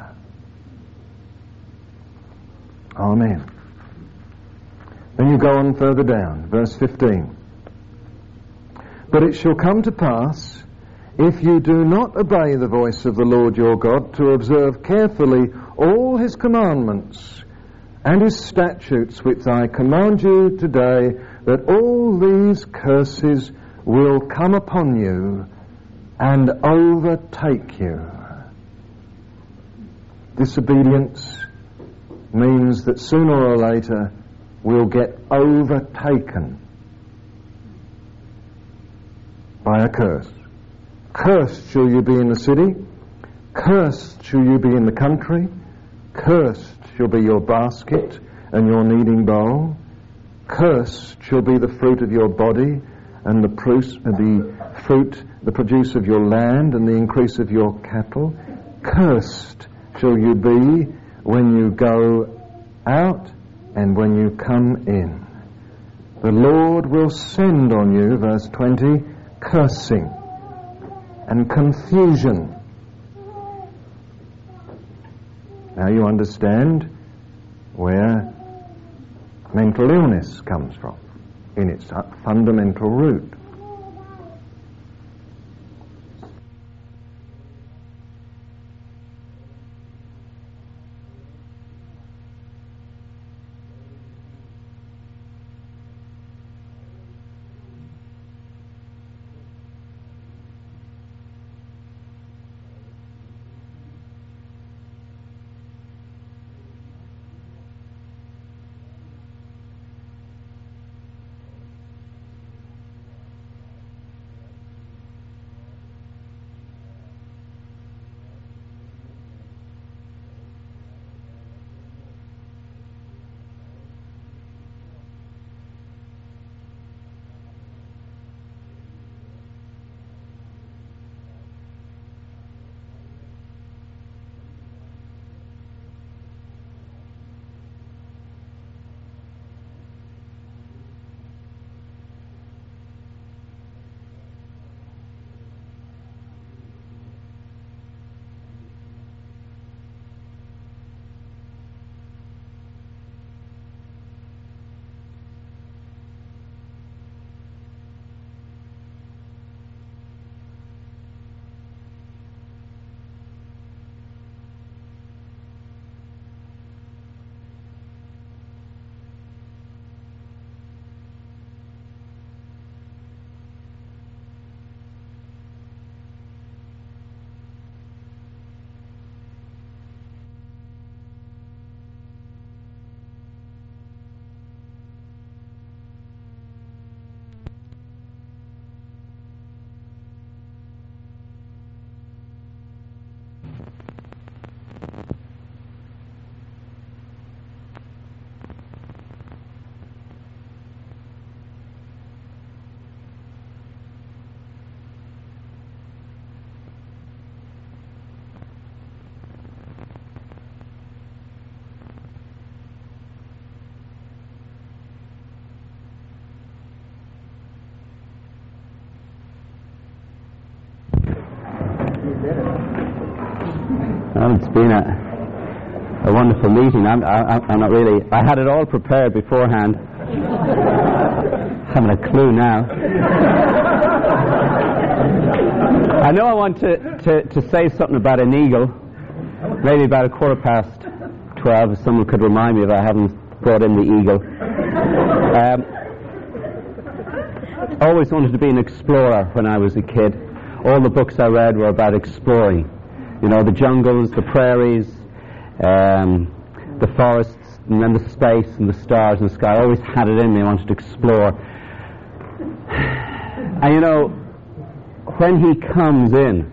Amen. Then you go on further down, verse fifteen. But it shall come to pass, if you do not obey the voice of the Lord your God, to observe carefully all his commandments and his statutes which I command you today, that all these curses will come upon you and overtake you. Disobedience means that sooner or later we'll get overtaken by a curse. Cursed shall you be in the city, cursed shall you be in the country, cursed shall be your basket and your kneading bowl, cursed shall be the fruit of your body and the produce, the fruit, the produce of your land and the increase of your cattle. Cursed shall you be when you go out and when you come in. The Lord will send on you, verse twenty, cursing and confusion. Now you understand where mental illness comes from. in its fundamental root. Well, it's been a, a wonderful meeting. I'm, I, I'm not really... I had it all prepared beforehand. Haven't a clue now. I know I want to, to, to say something about an eagle, maybe about a quarter past twelve, if someone could remind me if I haven't brought in the eagle. Um, always wanted to be an explorer when I was a kid. All the books I read were about exploring. You know, the jungles, the prairies, um, the forests, and then the space and the stars and the sky. I always had it in me. I wanted to explore. And you know, when he comes in,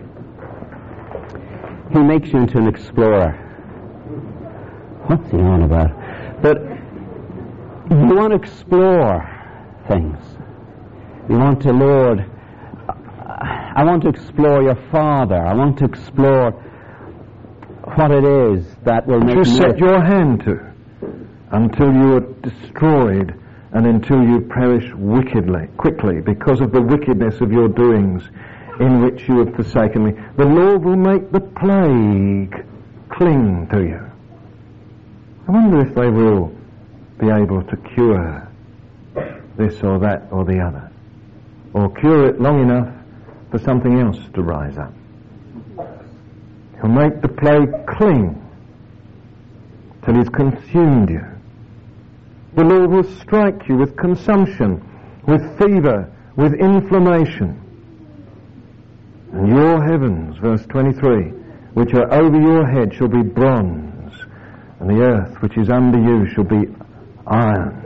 he makes you into an explorer. What's he on about? But you want to explore things. You want to, Lord, I want to explore your Father. I want to explore what it is that will make you me... set your hand to until you are destroyed and until you perish wickedly, quickly, because of the wickedness of your doings in which you have forsaken me. The Lord will make the plague cling to you. I wonder if they will be able to cure this or that or the other, or cure it long enough for something else to rise up. He'll make the plague cling till he's consumed you. The Lord will strike you with consumption, with fever, with inflammation. And your heavens, verse twenty-three, which are over your head shall be bronze, and the earth which is under you shall be iron.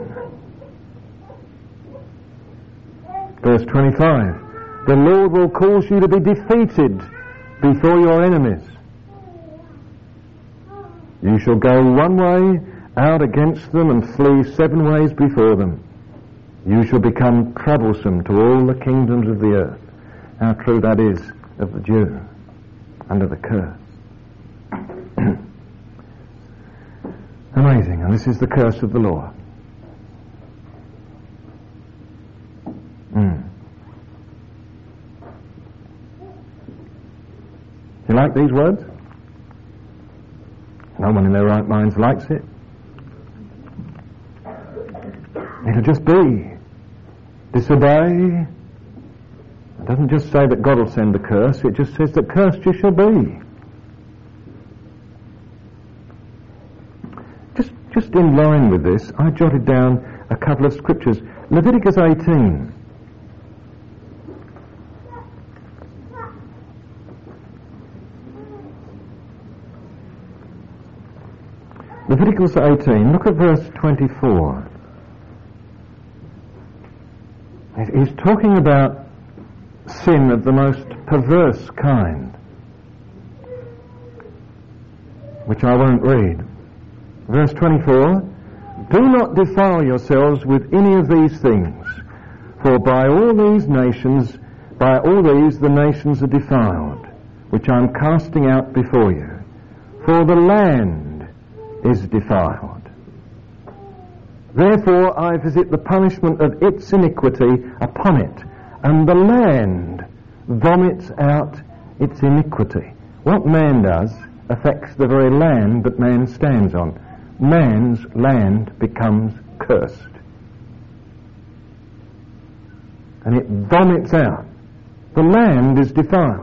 Verse twenty-five, the Lord will cause you to be defeated before your enemies. You shall go one way out against them and flee seven ways before them. You shall become troublesome to all the kingdoms of the earth. How true that is of the Jew under the curse. Amazing. And this is the curse of the law. Mm. You like these words? No one in their right minds likes it. It'll just be disobey. It doesn't just say that God will send the curse, it just says that cursed you shall be. Just, just in line with this, I jotted down a couple of scriptures. Leviticus eighteen. Leviticus eighteen, look at verse twenty-four. He's talking about sin of the most perverse kind, which I won't read. Verse twenty-four, do not defile yourselves with any of these things, for by all these nations, by all these the nations are defiled, which I am casting out before you. For the land is defiled. Therefore I visit the punishment of its iniquity upon it, and the land vomits out its iniquity. What man does affects the very land that man stands on. Man's land becomes cursed. And it vomits out. The land is defiled.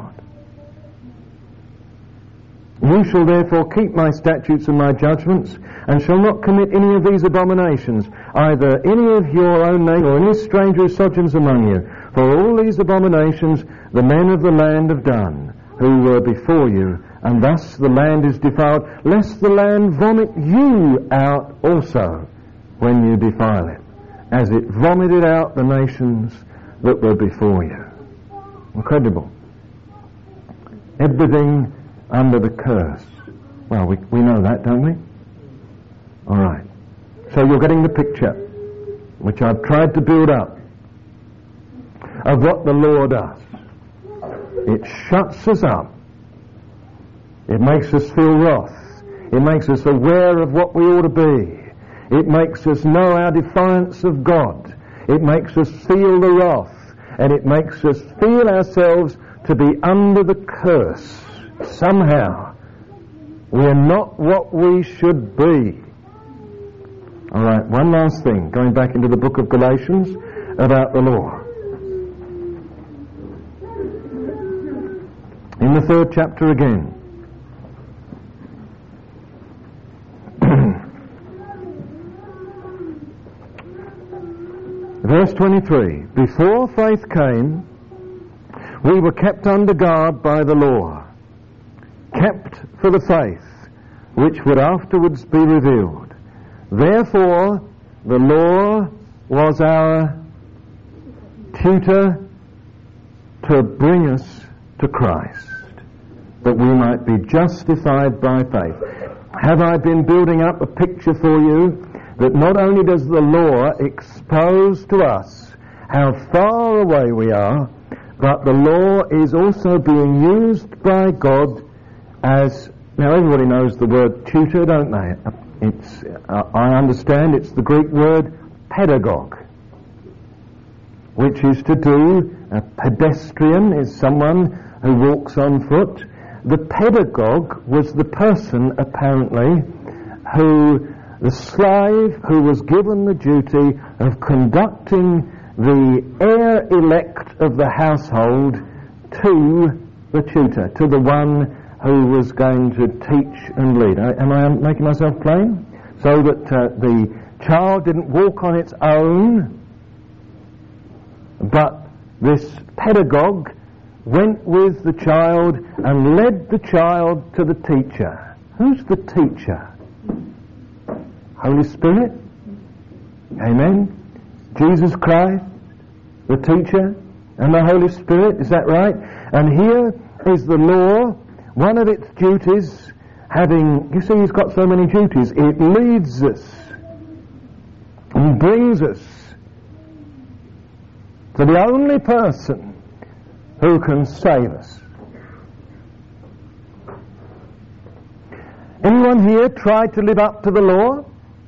You shall therefore keep my statutes and my judgments, and shall not commit any of these abominations, either any of your own name or any stranger who sojourns among you. For all these abominations the men of the land have done, who were before you, and thus the land is defiled, lest the land vomit you out also when you defile it, as it vomited out the nations that were before you. Incredible. Everything under the curse. Well, we, we know that, don't we? All right. So you're getting the picture, which I've tried to build up, of what the law does. It shuts us up. It makes us feel wrath. It makes us aware of what we ought to be. It makes us know our defiance of God. It makes us feel the wrath. And it makes us feel ourselves to be under the curse. Somehow, we are not what we should be. All right, one last thing, going back into the book of Galatians about the law. In the third chapter again. Verse twenty-three, before faith came, we were kept under guard by the law, kept for the faith which would afterwards be revealed. Therefore, the law was our tutor to bring us to Christ, that we might be justified by faith. Have I been building up a picture for you that not only does the law expose to us how far away we are, but the law is also being used by God as, now everybody knows the word tutor, don't they? It's, uh, I understand it's the Greek word pedagogue, which is to do, a pedestrian is someone who walks on foot. The pedagogue was the person, apparently, who, the slave who was given the duty of conducting the heir elect of the household to the tutor, to the one who was going to teach and lead. Am I making myself plain? So that uh, the child didn't walk on its own, but this pedagogue went with the child and led the child to the teacher. Who's the teacher? Holy Spirit? Amen? Jesus Christ, the teacher, and the Holy Spirit, is that right? And here is the law, one of its duties, having, you see he's got so many duties, it leads us and brings us to the only person who can save us. Anyone here tried to live up to the law?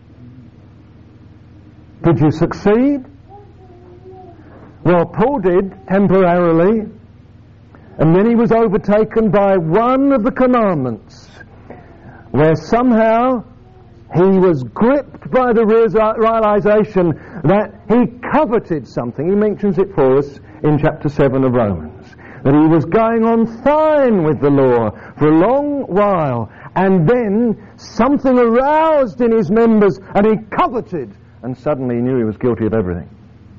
Did you succeed? Well, Paul did, temporarily, and then he was overtaken by one of the commandments, where somehow he was gripped by the realization that he coveted something. He mentions it for us in chapter seven of Romans. That he was going on fine with the law for a long while, and then something aroused in his members and he coveted, and suddenly he knew he was guilty of everything.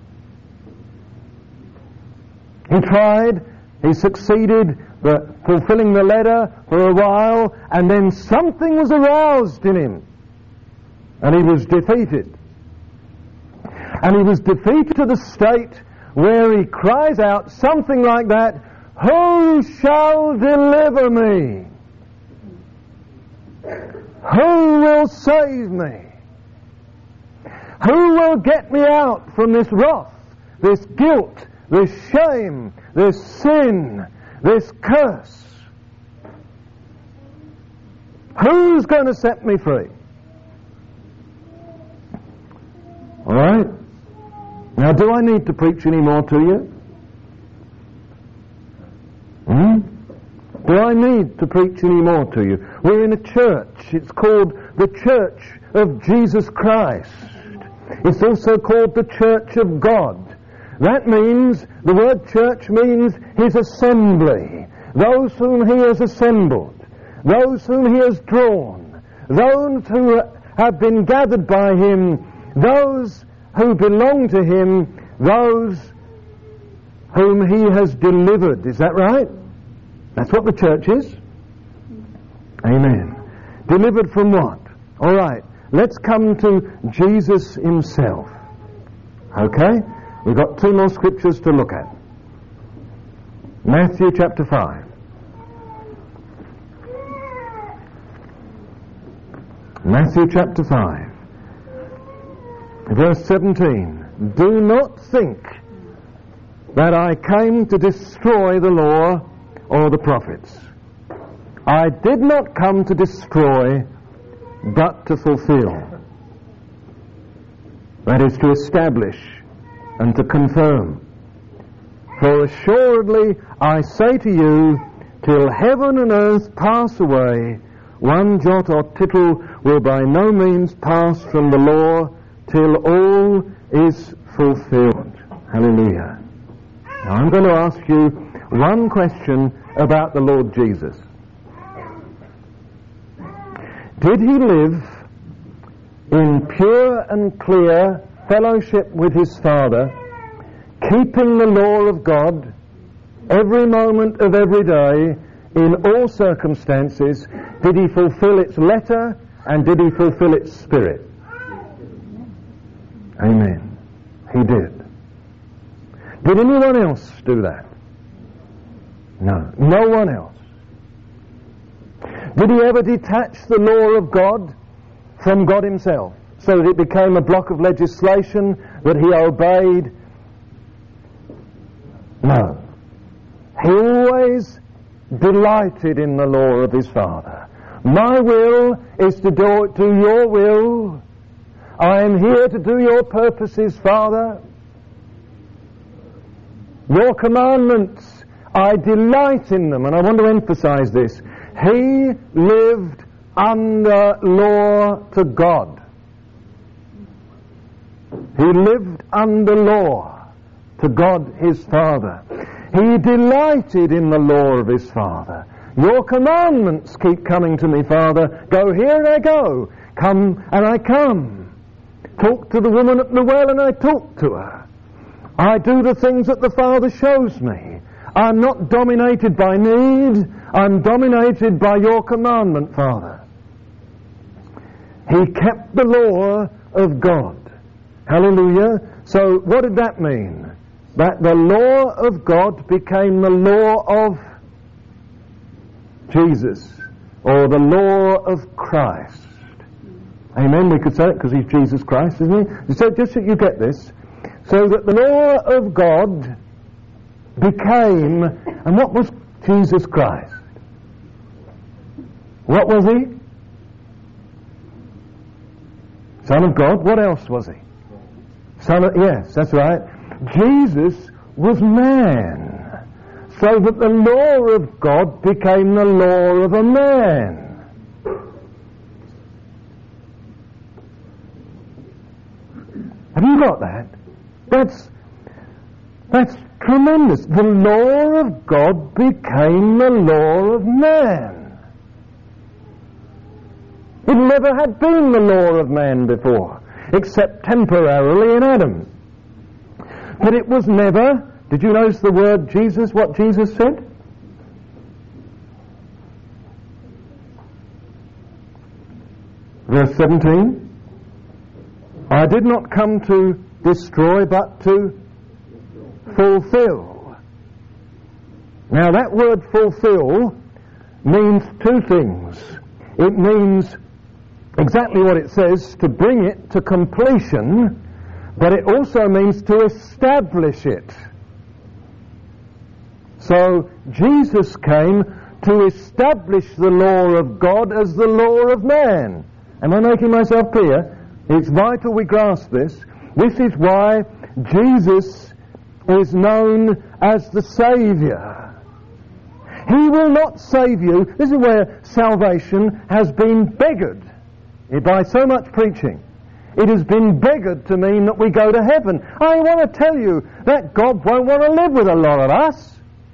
He tried, he succeeded, but fulfilling the letter for a while, and then something was aroused in him, and he was defeated. And he was defeated to the state where he cries out something like that, "Who shall deliver me? Who will save me? Who will get me out from this wrath, this guilt, this shame, this sin, this curse? Who's going to set me free?" All right? Now, do I need to preach any more to you? Hmm? Do I need to preach any more to you? We're in a church. It's called the Church of Jesus Christ. It's also called the Church of God. That means, the word church means His assembly. Those whom He has assembled. Those whom He has drawn. Those who have been gathered by Him. Those who belong to Him. Those whom He has delivered. Is that right? That's what the church is. Amen. Delivered from what? All right. Let's come to Jesus Himself. Okay? We've got two more scriptures to look at. Matthew chapter five. Matthew chapter five. Verse seventeen. Do not think that I came to destroy the law or the prophets. I did not come to destroy, but to fulfill. That is, to establish and to confirm. For assuredly I say to you, till heaven and earth pass away, one jot or tittle will by no means pass from the law till all is fulfilled. Hallelujah. Now I'm going to ask you one question about the Lord Jesus. Did He live in pure and clear fellowship with His Father, keeping the law of God every moment of every day, in all circumstances? Did He fulfill its letter, and did He fulfill its spirit? Amen. He did. Did anyone else do that? No. No one else. Did He ever detach the law of God from God Himself, so that it became a block of legislation that He obeyed? No. He always delighted in the law of His Father. My will is to do, do your will. I am here to do your purposes, Father. Your commandments, I delight in them. And I want to emphasize this. He lived under law to God. He lived under law to God His Father. He delighted in the law of His Father. Your commandments keep coming to me, Father. Go here and I go. Come and I come. Talk to the woman at the well and I talk to her. I do the things that the Father shows me. I'm not dominated by need. I'm dominated by your commandment, Father. He kept the law of God. Hallelujah. So what did that mean? That the law of God became the law of Jesus, or the law of Christ. Amen. We could say it because He's Jesus Christ, isn't He? So just so you get this. So that the law of God became, and what was Jesus Christ? What was He? Son of God. What else was He? Son of, yes, that's right. Jesus was man. So that the law of God became the law of a man. You got that? That's, that's tremendous. The law of God became the law of man. It never had been the law of man before, except temporarily in Adam. But it was never, did you notice the word Jesus, what Jesus said? Verse seventeen, I did not come to destroy, but to fulfill. Now that word fulfill means two things. It means exactly what it says, to bring it to completion, but it also means to establish it. So Jesus came to establish the law of God as the law of man. Am I making myself clear? It's vital we grasp this. This is why Jesus is known as the Saviour. He will not save you. This is where salvation has been beggared by so much preaching. It has been beggared to mean that we go to heaven. I want to tell you that God won't want to live with a lot of us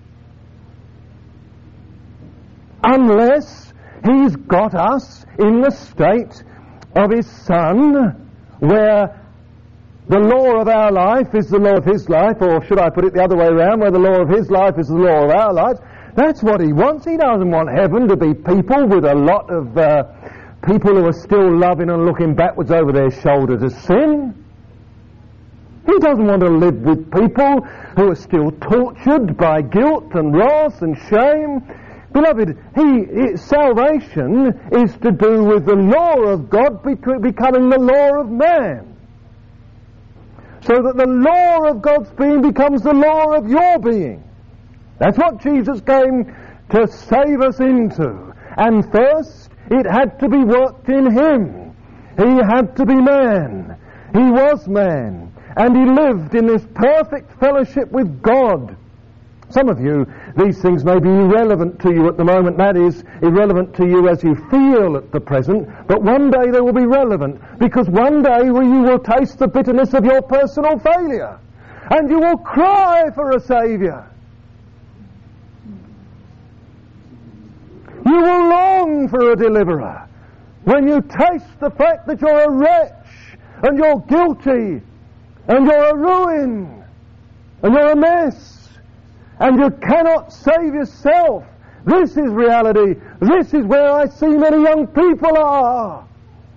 unless He's got us in the state of His Son, where the law of our life is the law of His life, or should I put it the other way around, where the law of His life is the law of our lives. That's what He wants. He doesn't want heaven to be people with a lot of uh, people who are still loving and looking backwards over their shoulder to sin. He doesn't want to live with people who are still tortured by guilt and wrath and shame. Beloved, he, he, salvation is to do with the law of God becoming the law of man. So that the law of God's being becomes the law of your being. That's what Jesus came to save us into. And first, it had to be worked in Him. He had to be man. He was man. And He lived in this perfect fellowship with God. Some of you, these things may be irrelevant to you at the moment. That is, irrelevant to you as you feel at the present. But one day they will be relevant. Because one day you will taste the bitterness of your personal failure. And you will cry for a Saviour. You will long for a deliverer. When you taste the fact that you're a wretch, and you're guilty, and you're a ruin, and you're a mess, and you cannot save yourself. This is reality. This is where I see many young people are.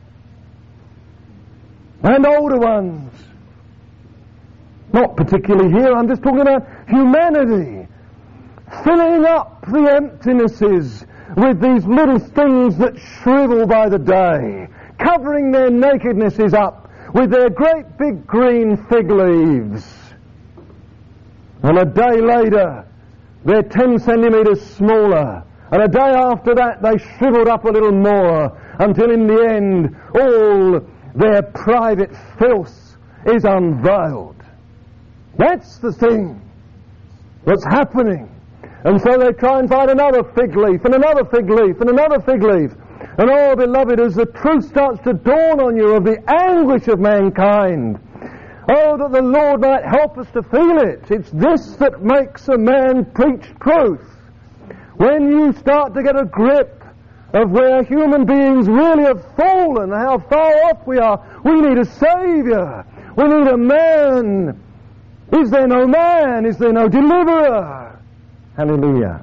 And older ones. Not particularly here, I'm just talking about humanity. Filling up the emptinesses with these little things that shrivel by the day. Covering their nakednesses up with their great big green fig leaves. And a day later, they're ten centimetres smaller. And a day after that, they shriveled up a little more, until in the end, all their private filth is unveiled. That's the thing that's happening. And so they try and find another fig leaf, and another fig leaf, and another fig leaf. And oh, beloved, as the truth starts to dawn on you of the anguish of mankind, oh, that the Lord might help us to feel it. It's this that makes a man preach truth. When you start to get a grip of where human beings really have fallen, how far off we are, we need a Saviour. We need a man. Is there no man? Is there no deliverer? Hallelujah.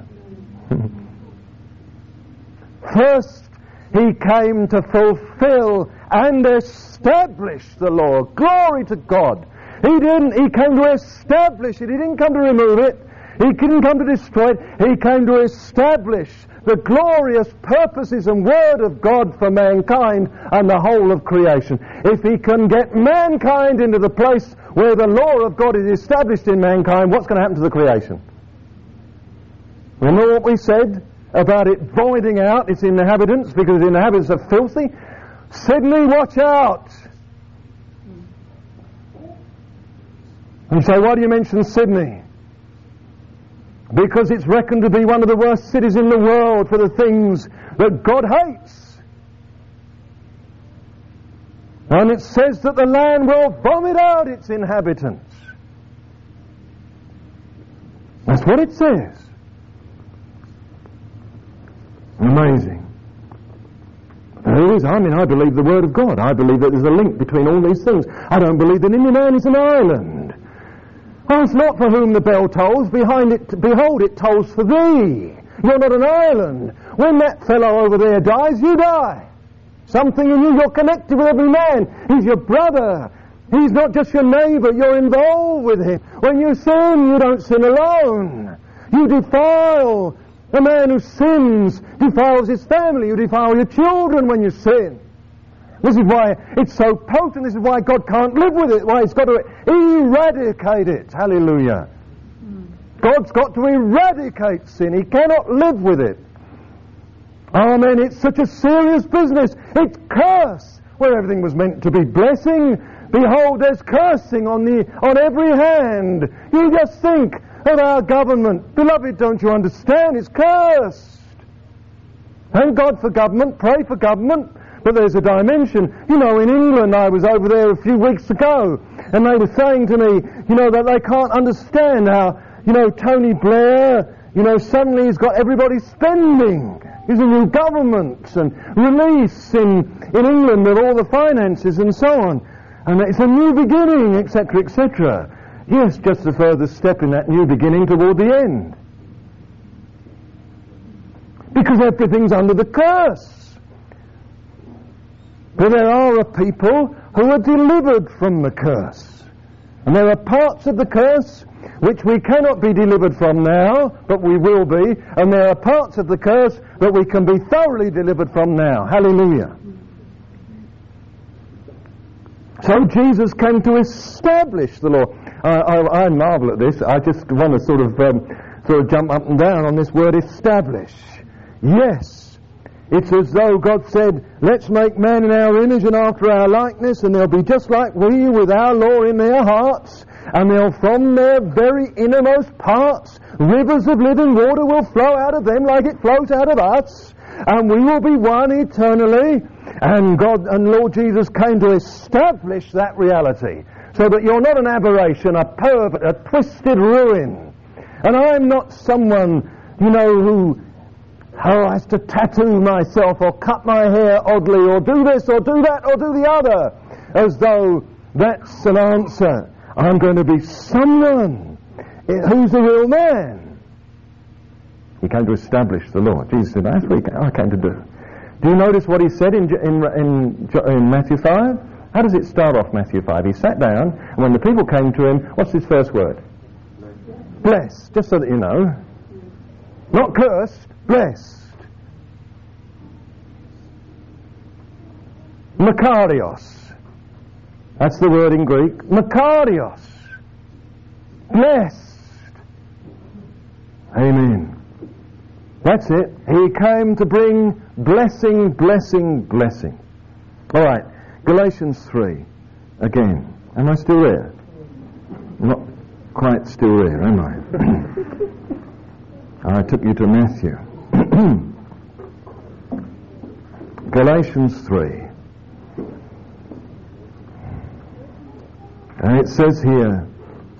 First, He came to fulfill and establish the law. Glory to God. He didn't, He came to establish it. He didn't come to remove it. He didn't come to destroy it. He came to establish the glorious purposes and word of God for mankind and the whole of creation. If He can get mankind into the place where the law of God is established in mankind, what's going to happen to the creation? Remember what we said about it voiding out its inhabitants because its inhabitants are filthy? Sydney, watch out! You say, why do you mention Sydney? Because it's reckoned to be one of the worst cities in the world for the things that God hates. And it says that the land will vomit out its inhabitants. That's what it says. Amazing. Who is? I mean, I believe the Word of God. I believe that there's a link between all these things. I don't believe that any man is an island. Ask not for whom the bell tolls. Behind it, behold, it tolls for thee. You're not an island. When that fellow over there dies, you die. Something in you, you're connected with every man. He's your brother. He's not just your neighbour. You're involved with him. When you sin, you don't sin alone. You defile. A man who sins defiles his family. You defile your children when you sin. This is why it's so potent. This is why God can't live with it. Why He's got to eradicate it. Hallelujah. God's got to eradicate sin. He cannot live with it. Amen. It's such a serious business. It's curse where everything was meant to be blessing. Behold, there's cursing on the on every hand. You just think of our government. Beloved, don't you understand? It's cursed. Thank God for government. Pray for government. But there's a dimension. You know, in England, I was over there a few weeks ago, and they were saying to me, you know, that they can't understand how, you know, Tony Blair, you know, suddenly he's got everybody spending. There's a new government and release in, in England of all the finances and so on. And it's a new beginning, et cetera, et cetera. Yes, just a further step in that new beginning toward the end. Because everything's under the curse. But there are a people who are delivered from the curse. And there are parts of the curse which we cannot be delivered from now, but we will be. And there are parts of the curse that we can be thoroughly delivered from now. Hallelujah. So Jesus came to establish the law. I, I, I marvel at this. I just want to sort of, um, sort of jump up and down on this word establish. Yes. It's as though God said, let's make man in our image and after our likeness, and they'll be just like we with our law in their hearts, and they'll from their very innermost parts, rivers of living water will flow out of them like it flows out of us, and we will be one eternally. And God and Lord Jesus came to establish that reality, so that you're not an aberration, a pervert, a twisted ruin. And I'm not someone, you know, who Oh, I have to tattoo myself or cut my hair oddly or do this or do that or do the other, as though that's an answer. I'm going to be someone who's a real man. He came to establish the law. Jesus said, that's what I came to do. Do you notice what he said in, in, in, in Matthew five? How does it start off, Matthew five? He sat down, and when the people came to him, what's his first word? Blessed, just so that you know. Not cursed. Blessed. Makarios. That's the word in Greek. Makarios. Blessed. Amen. That's it. He came to bring blessing, blessing, blessing. All right. Galatians three. Again. Am I still there? Not quite still there, am I? I took you to Matthew. Galatians three. And it says here,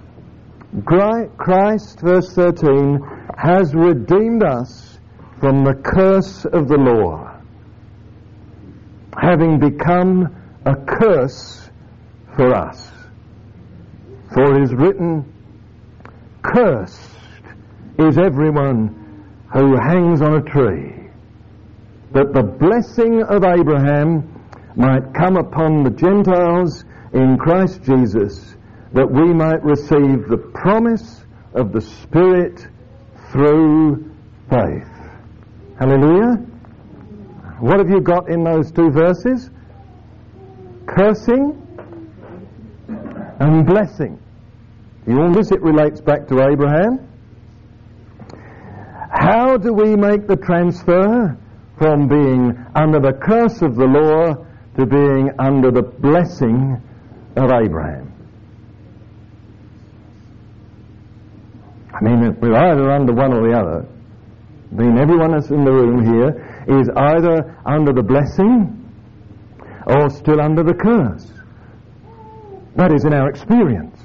Christ, verse thirteen, has redeemed us from the curse of the law, having become a curse for us. For it is written, cursed is everyone who hangs on a tree, that the blessing of Abraham might come upon the Gentiles in Christ Jesus, that we might receive the promise of the Spirit through faith. Hallelujah. What have you got in those two verses? Cursing and blessing. You all this, it relates back to Abraham. How do we make the transfer from being under the curse of the law to being under the blessing of Abraham? I mean, we're either under one or the other. I mean, everyone that's in the room here is either under the blessing or still under the curse. That is in our experience.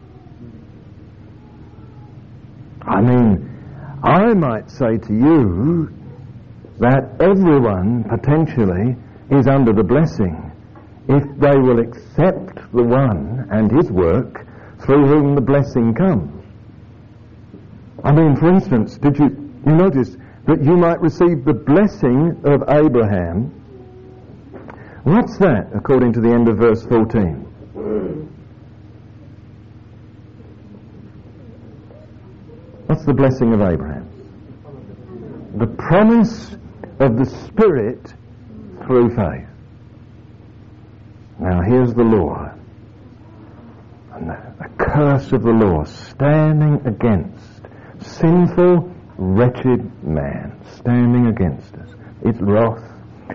I mean, I might say to you that everyone potentially is under the blessing if they will accept the one and his work through whom the blessing comes. I mean, for instance, did you, you notice that you might receive the blessing of Abraham? What's that, according to the end of verse fourteen? What's the blessing of Abraham? The promise of the Spirit through faith. Now here's the law. And the curse of the law standing against sinful, wretched man, standing against us. Its wrath.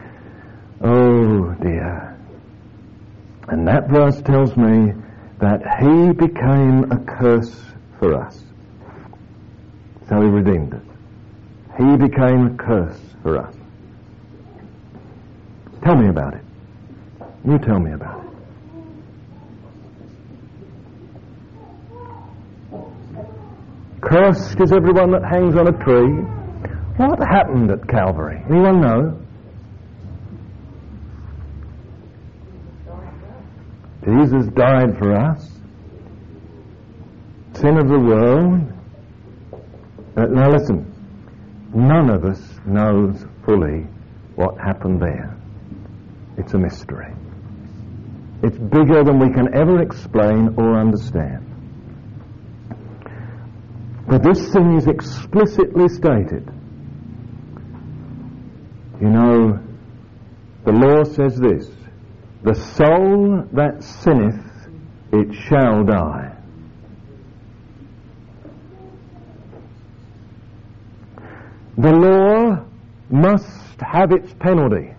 Oh dear. And that verse tells me that he became a curse for us. So he redeemed us. He became a curse for us. Tell me about it. You tell me about it. Cursed is everyone that hangs on a tree. What happened at Calvary? Anyone know? Jesus died for us. Sin of the world. Uh, now listen, none of us knows fully what happened there. It's a mystery. It's bigger than we can ever explain or understand. But this thing is explicitly stated. You know, the law says this: the soul that sinneth, it shall die. The law must have its penalty.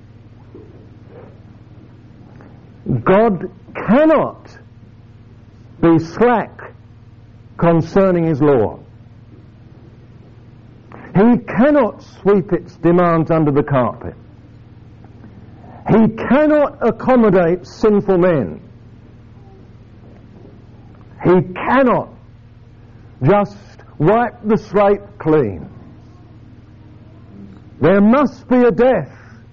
God cannot be slack concerning his law. He cannot sweep its demands under the carpet. He cannot accommodate sinful men. He cannot just wipe the slate clean. There must be a death.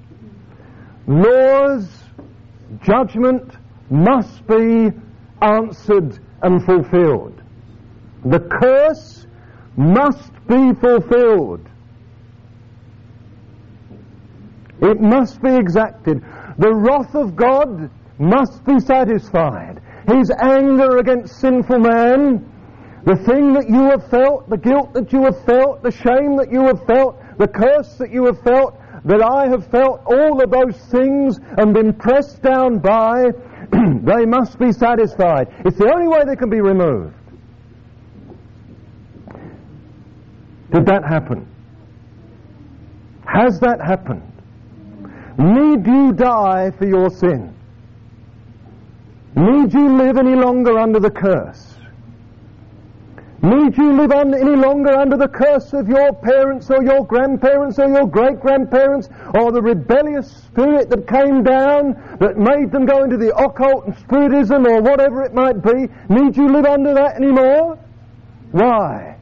Law's judgment must be answered and fulfilled. The curse must be fulfilled. It must be exacted. The wrath of God must be satisfied. His anger against sinful man, the thing that you have felt, the guilt that you have felt, the shame that you have felt, the curse that you have felt, that I have felt, all of those things and been pressed down by, they must be satisfied. It's the only way they can be removed. Did that happen? Has that happened? Need you die for your sin? Need you live any longer under the curse? Need you live on any longer under the curse of your parents or your grandparents or your great-grandparents, or the rebellious spirit that came down that made them go into the occult and spiritism or whatever it might be? Need you live under that anymore? Why?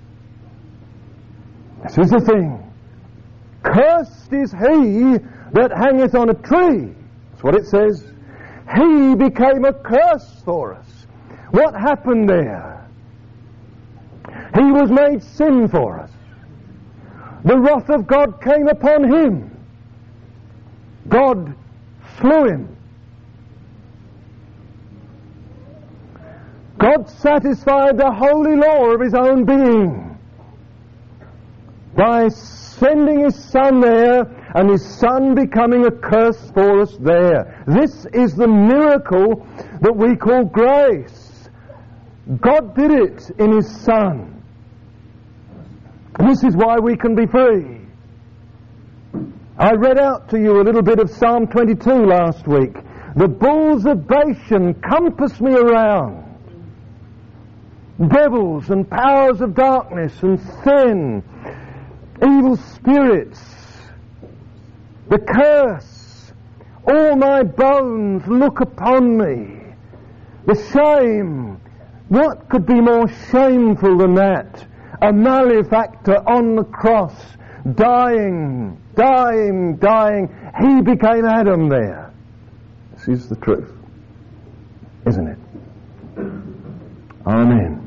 This is the thing. Cursed is he that hangeth on a tree. That's what it says. He became a curse for us. What happened there? He was made sin for us. The wrath of God came upon him. God slew him. God satisfied the holy law of his own being by sending his Son there, and his Son becoming a curse for us there. This is the miracle that we call grace. God did it in his Son. And this is why we can be free. I read out to you a little bit of Psalm twenty-two last week. The bulls of Bashan compass me around. Devils and powers of darkness and sin, evil spirits, the curse, All my bones look upon me. The shame. What could be more shameful than that? A malefactor on the cross, dying, dying, dying. He became Adam there. This is the truth, isn't it? Amen.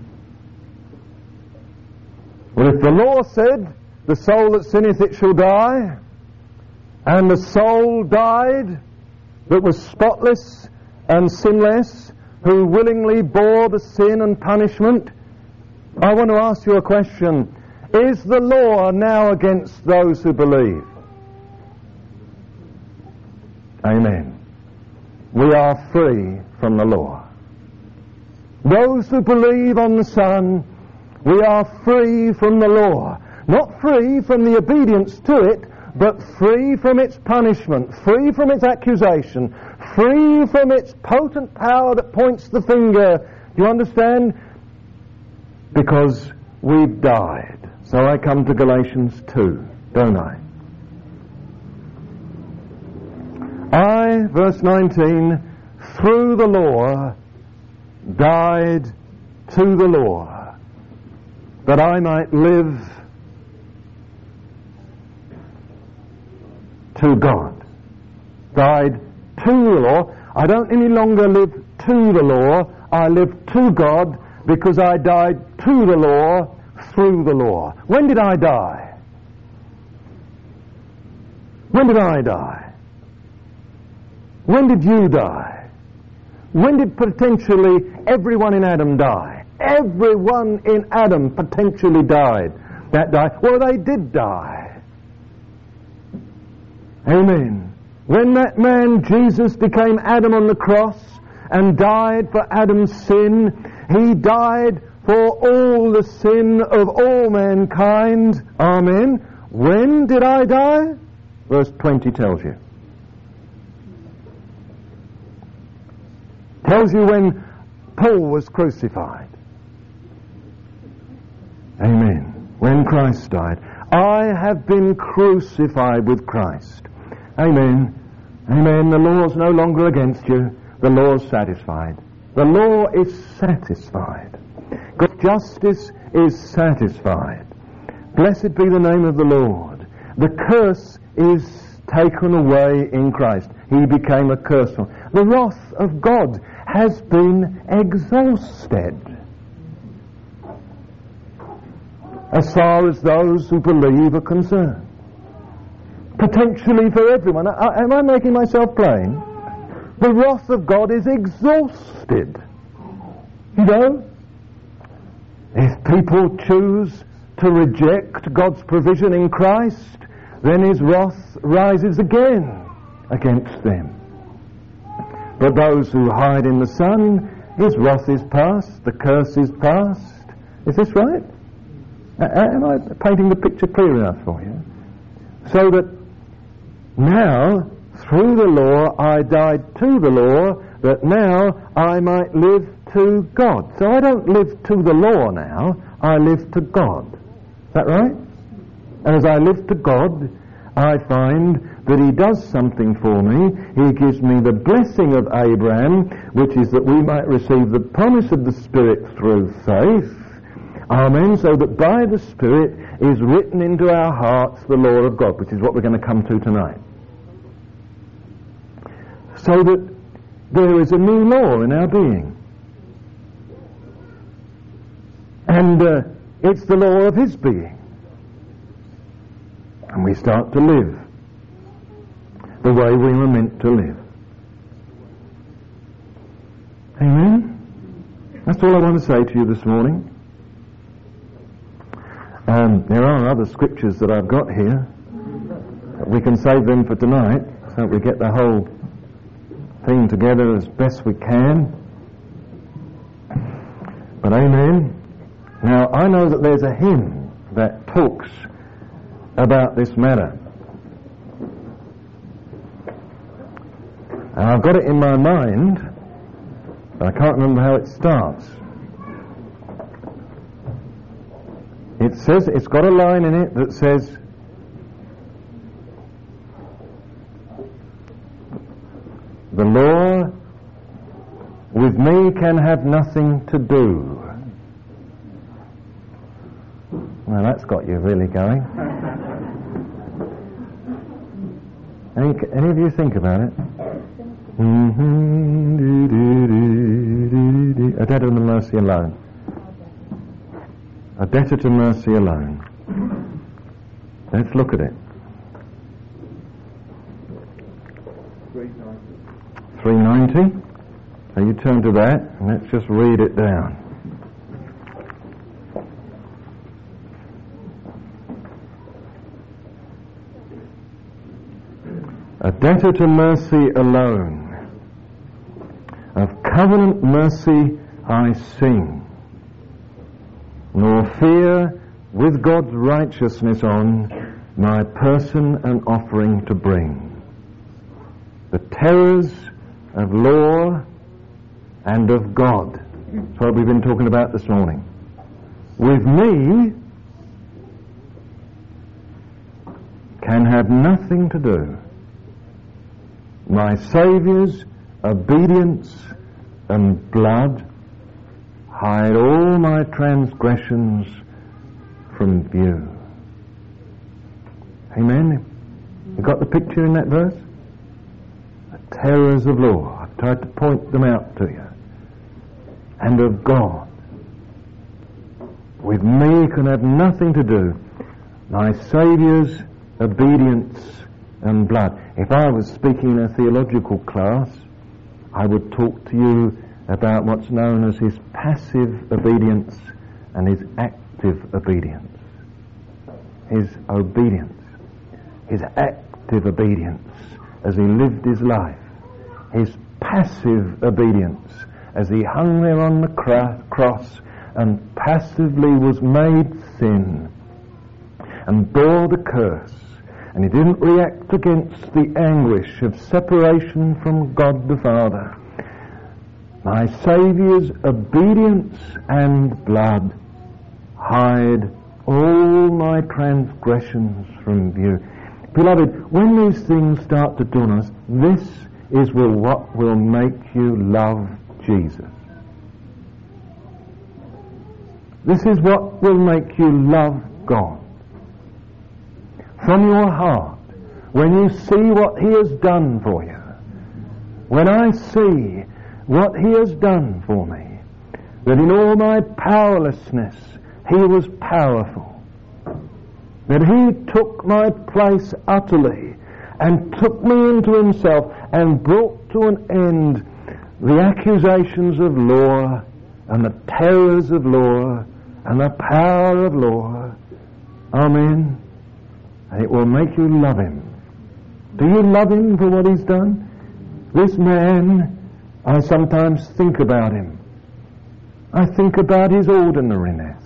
Well, if the law said, the soul that sinneth it shall die, and the soul died that was spotless and sinless, who willingly bore the sin and punishment, I want to ask you a question. Is the law now against those who believe? Amen. We are free from the law. Those who believe on the Son, we are free from the law. Not free from the obedience to it, but free from its punishment, free from its accusation, free from its potent power that points the finger. Do you understand? Because we've died. So I come to Galatians two, don't I? I, verse nineteen, through the law, died to the law, that I might live to God. Died to the law. I don't any longer live to the law. I live to God because I died to the law through the law. When did I die? When did I die? When did you die? When did potentially everyone in Adam die? Everyone in Adam potentially died. That died. Well, they did die. Amen. When that man Jesus became Adam on the cross and died for Adam's sin, he died for all the sin of all mankind. Amen. When did I die? Verse twenty tells you. Tells you when Paul was crucified. Amen. When Christ died. I have been crucified with Christ. Amen. Amen. The law's no longer against you. The law's satisfied. The law is satisfied. God's justice is satisfied. Blessed be the name of the Lord. The curse is taken away in Christ. He became a curse. The wrath of God has been exhausted. As far as those who believe are concerned. Potentially for everyone. I, am I making myself plain? The wrath of God is exhausted. You know? If people choose to reject God's provision in Christ, then His wrath rises again against them. But those who hide in the Son, His wrath is past, the curse is past. Is this right? Am I painting the picture clear enough for you? So that now, through the law, I died to the law, that now I might live to God. So I don't live to the law now, I live to God. Is that right? And as I live to God, I find that He does something for me. He gives me the blessing of Abraham, which is that we might receive the promise of the Spirit through faith. Amen. So that by the Spirit is written into our hearts the law of God, which is what we're going to come to tonight. So that there is a new law in our being. And uh, it's the law of His being. And we start to live the way we were meant to live. Amen? That's all I want to say to you this morning. Um, there are other scriptures that I've got here. We can save them for tonight, so we get the whole thing together as best we can. But amen. Now, I know that there's a hymn that talks about this matter. And I've got it in my mind, but I can't remember how it starts. It says, it's got a line in it that says, The law with me can have nothing to do. Well, that's got you really going. Any, any of you think about it? Mm-hmm. Do, do, do, do, do. A debtor to mercy alone. A debtor to mercy alone. Let's look at it. three ninety. So you turn to that and let's just read it down. A debtor to mercy alone. Of covenant mercy I sing, nor fear with God's righteousness on my person an offering to bring. The terrors of law and of God. That's what we've been talking about this morning. With me can have nothing to do. My Saviour's obedience and blood hide all my transgressions from view. Amen? You got the picture in that verse? The terrors of law. I've tried to point them out to you. And of God. With me can have nothing to do. My Saviour's obedience and blood. If I was speaking in a theological class, I would talk to you about what's known as his passive obedience and his active obedience. His obedience. His active obedience as he lived his life. His passive obedience as he hung there on the cra- cross and passively was made sin and bore the curse. And he didn't react against the anguish of separation from God the Father. My Saviour's obedience and blood hide all my transgressions from view. Beloved, when these things start to dawn on us, this is will what will make you love Jesus. This is what will make you love God. From your heart, when you see what he has done for you, when I see what he has done for me, that in all my powerlessness he was powerful, that he took my place utterly and took me into himself and brought to an end the accusations of law and the terrors of law and the power of law. Amen. And it will make you love him. Do you love him for what he's done? This man, I sometimes think about him. I think about his ordinariness.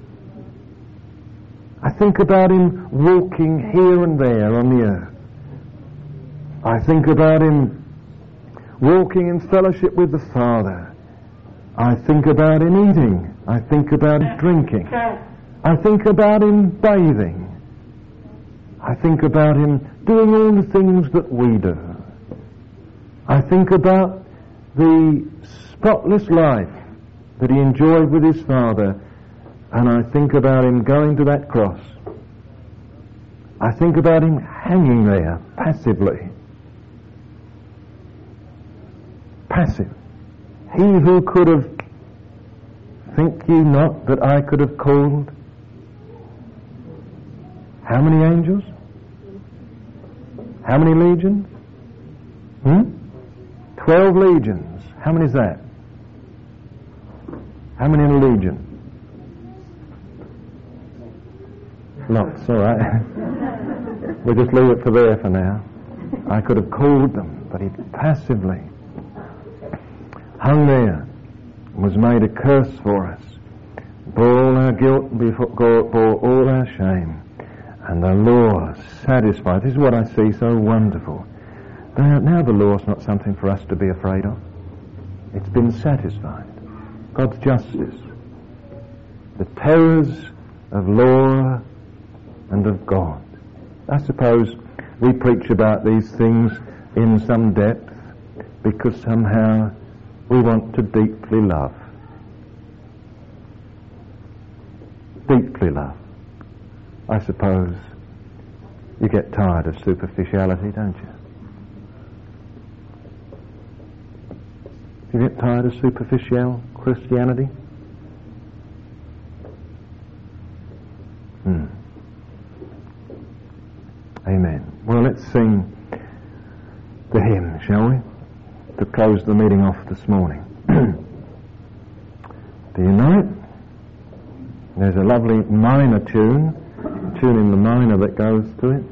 I think about him walking here and there on the earth. I think about him walking in fellowship with the Father. I think about him eating. I think about him drinking. I think about him bathing. I think about him doing all the things that we do. I think about the spotless life that he enjoyed with his Father, and I think about him going to that cross. I think about him hanging there passively. Passive. He who could have, think ye not that I could have called how many angels? How many legions? Hmm? Twelve legions. How many is that? How many in a legion? Lots, all right. We'll just leave it for there for now. I could have called them, but he passively hung there and was made a curse for us, bore all our guilt, bore all our shame, and the law satisfied. This is what I see so wonderful. Now, now the law's not something for us to be afraid of. It's been satisfied. God's justice. The terrors of law and of God. I suppose we preach about these things in some depth, because somehow we want to deeply love. Deeply love. I suppose you get tired of superficiality, don't you? Do you get tired of superficial Christianity? Hmm. Amen. Well, let's sing the hymn, shall we? To close the meeting off this morning. Do you know it? There's a lovely minor tune, a tune in the minor that goes to it.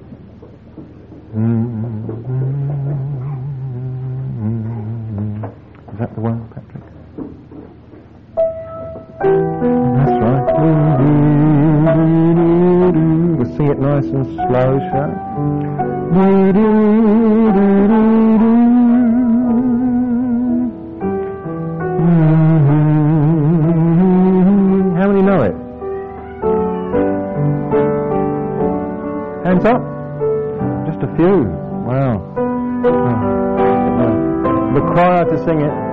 Is that the one, Patrick? That's right. We'll sing it nice and slow, shall we? How many know it? Hands up? Just a few. Wow. Oh. The choir to sing it.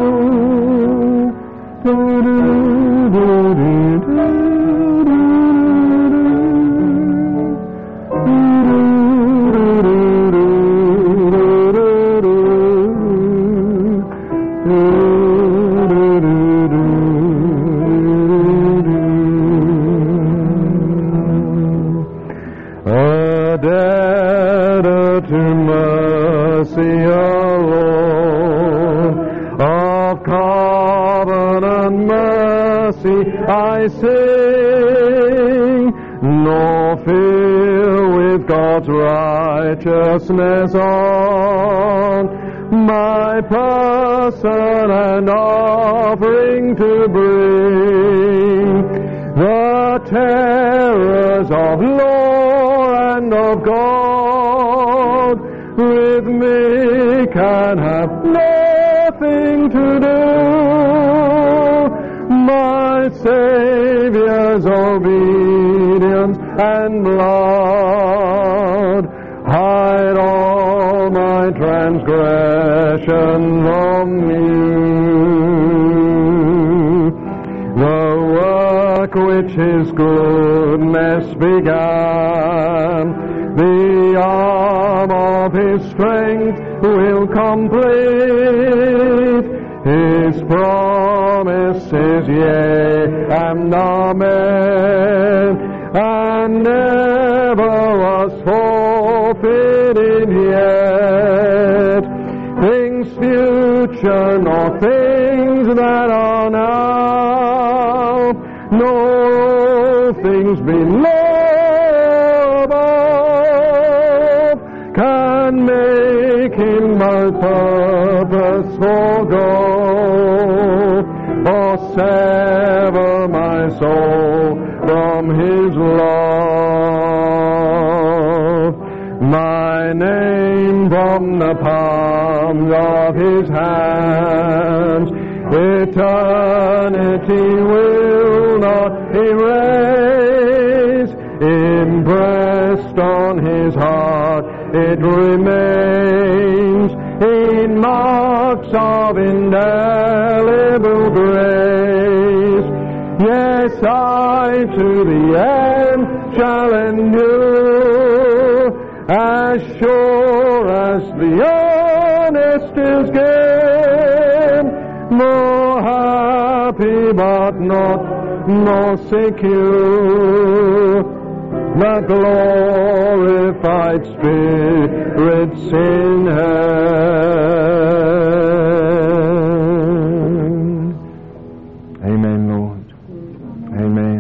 I sing, nor fill with God's righteousness on my person and offering to bring the terrors of law and of God with me can have nothing to do. My Saviour's obedience and blood hide all my transgression from you. The work which His goodness began, the arm of His strength will complete. His promise is yea and amen, and never was forfeited yet. Things future, nor things that are now, nor all things below above can make Him my purpose forego, or sever my soul from His love. My name from the palms of His hands, eternity will not erase. Impressed on His heart it remains, in marks of indelible grace. Yes, I to the end shall endure, as sure as the honest is gain. More happy but not more secure, the glorified spirits in heaven. Amen, Lord. Amen.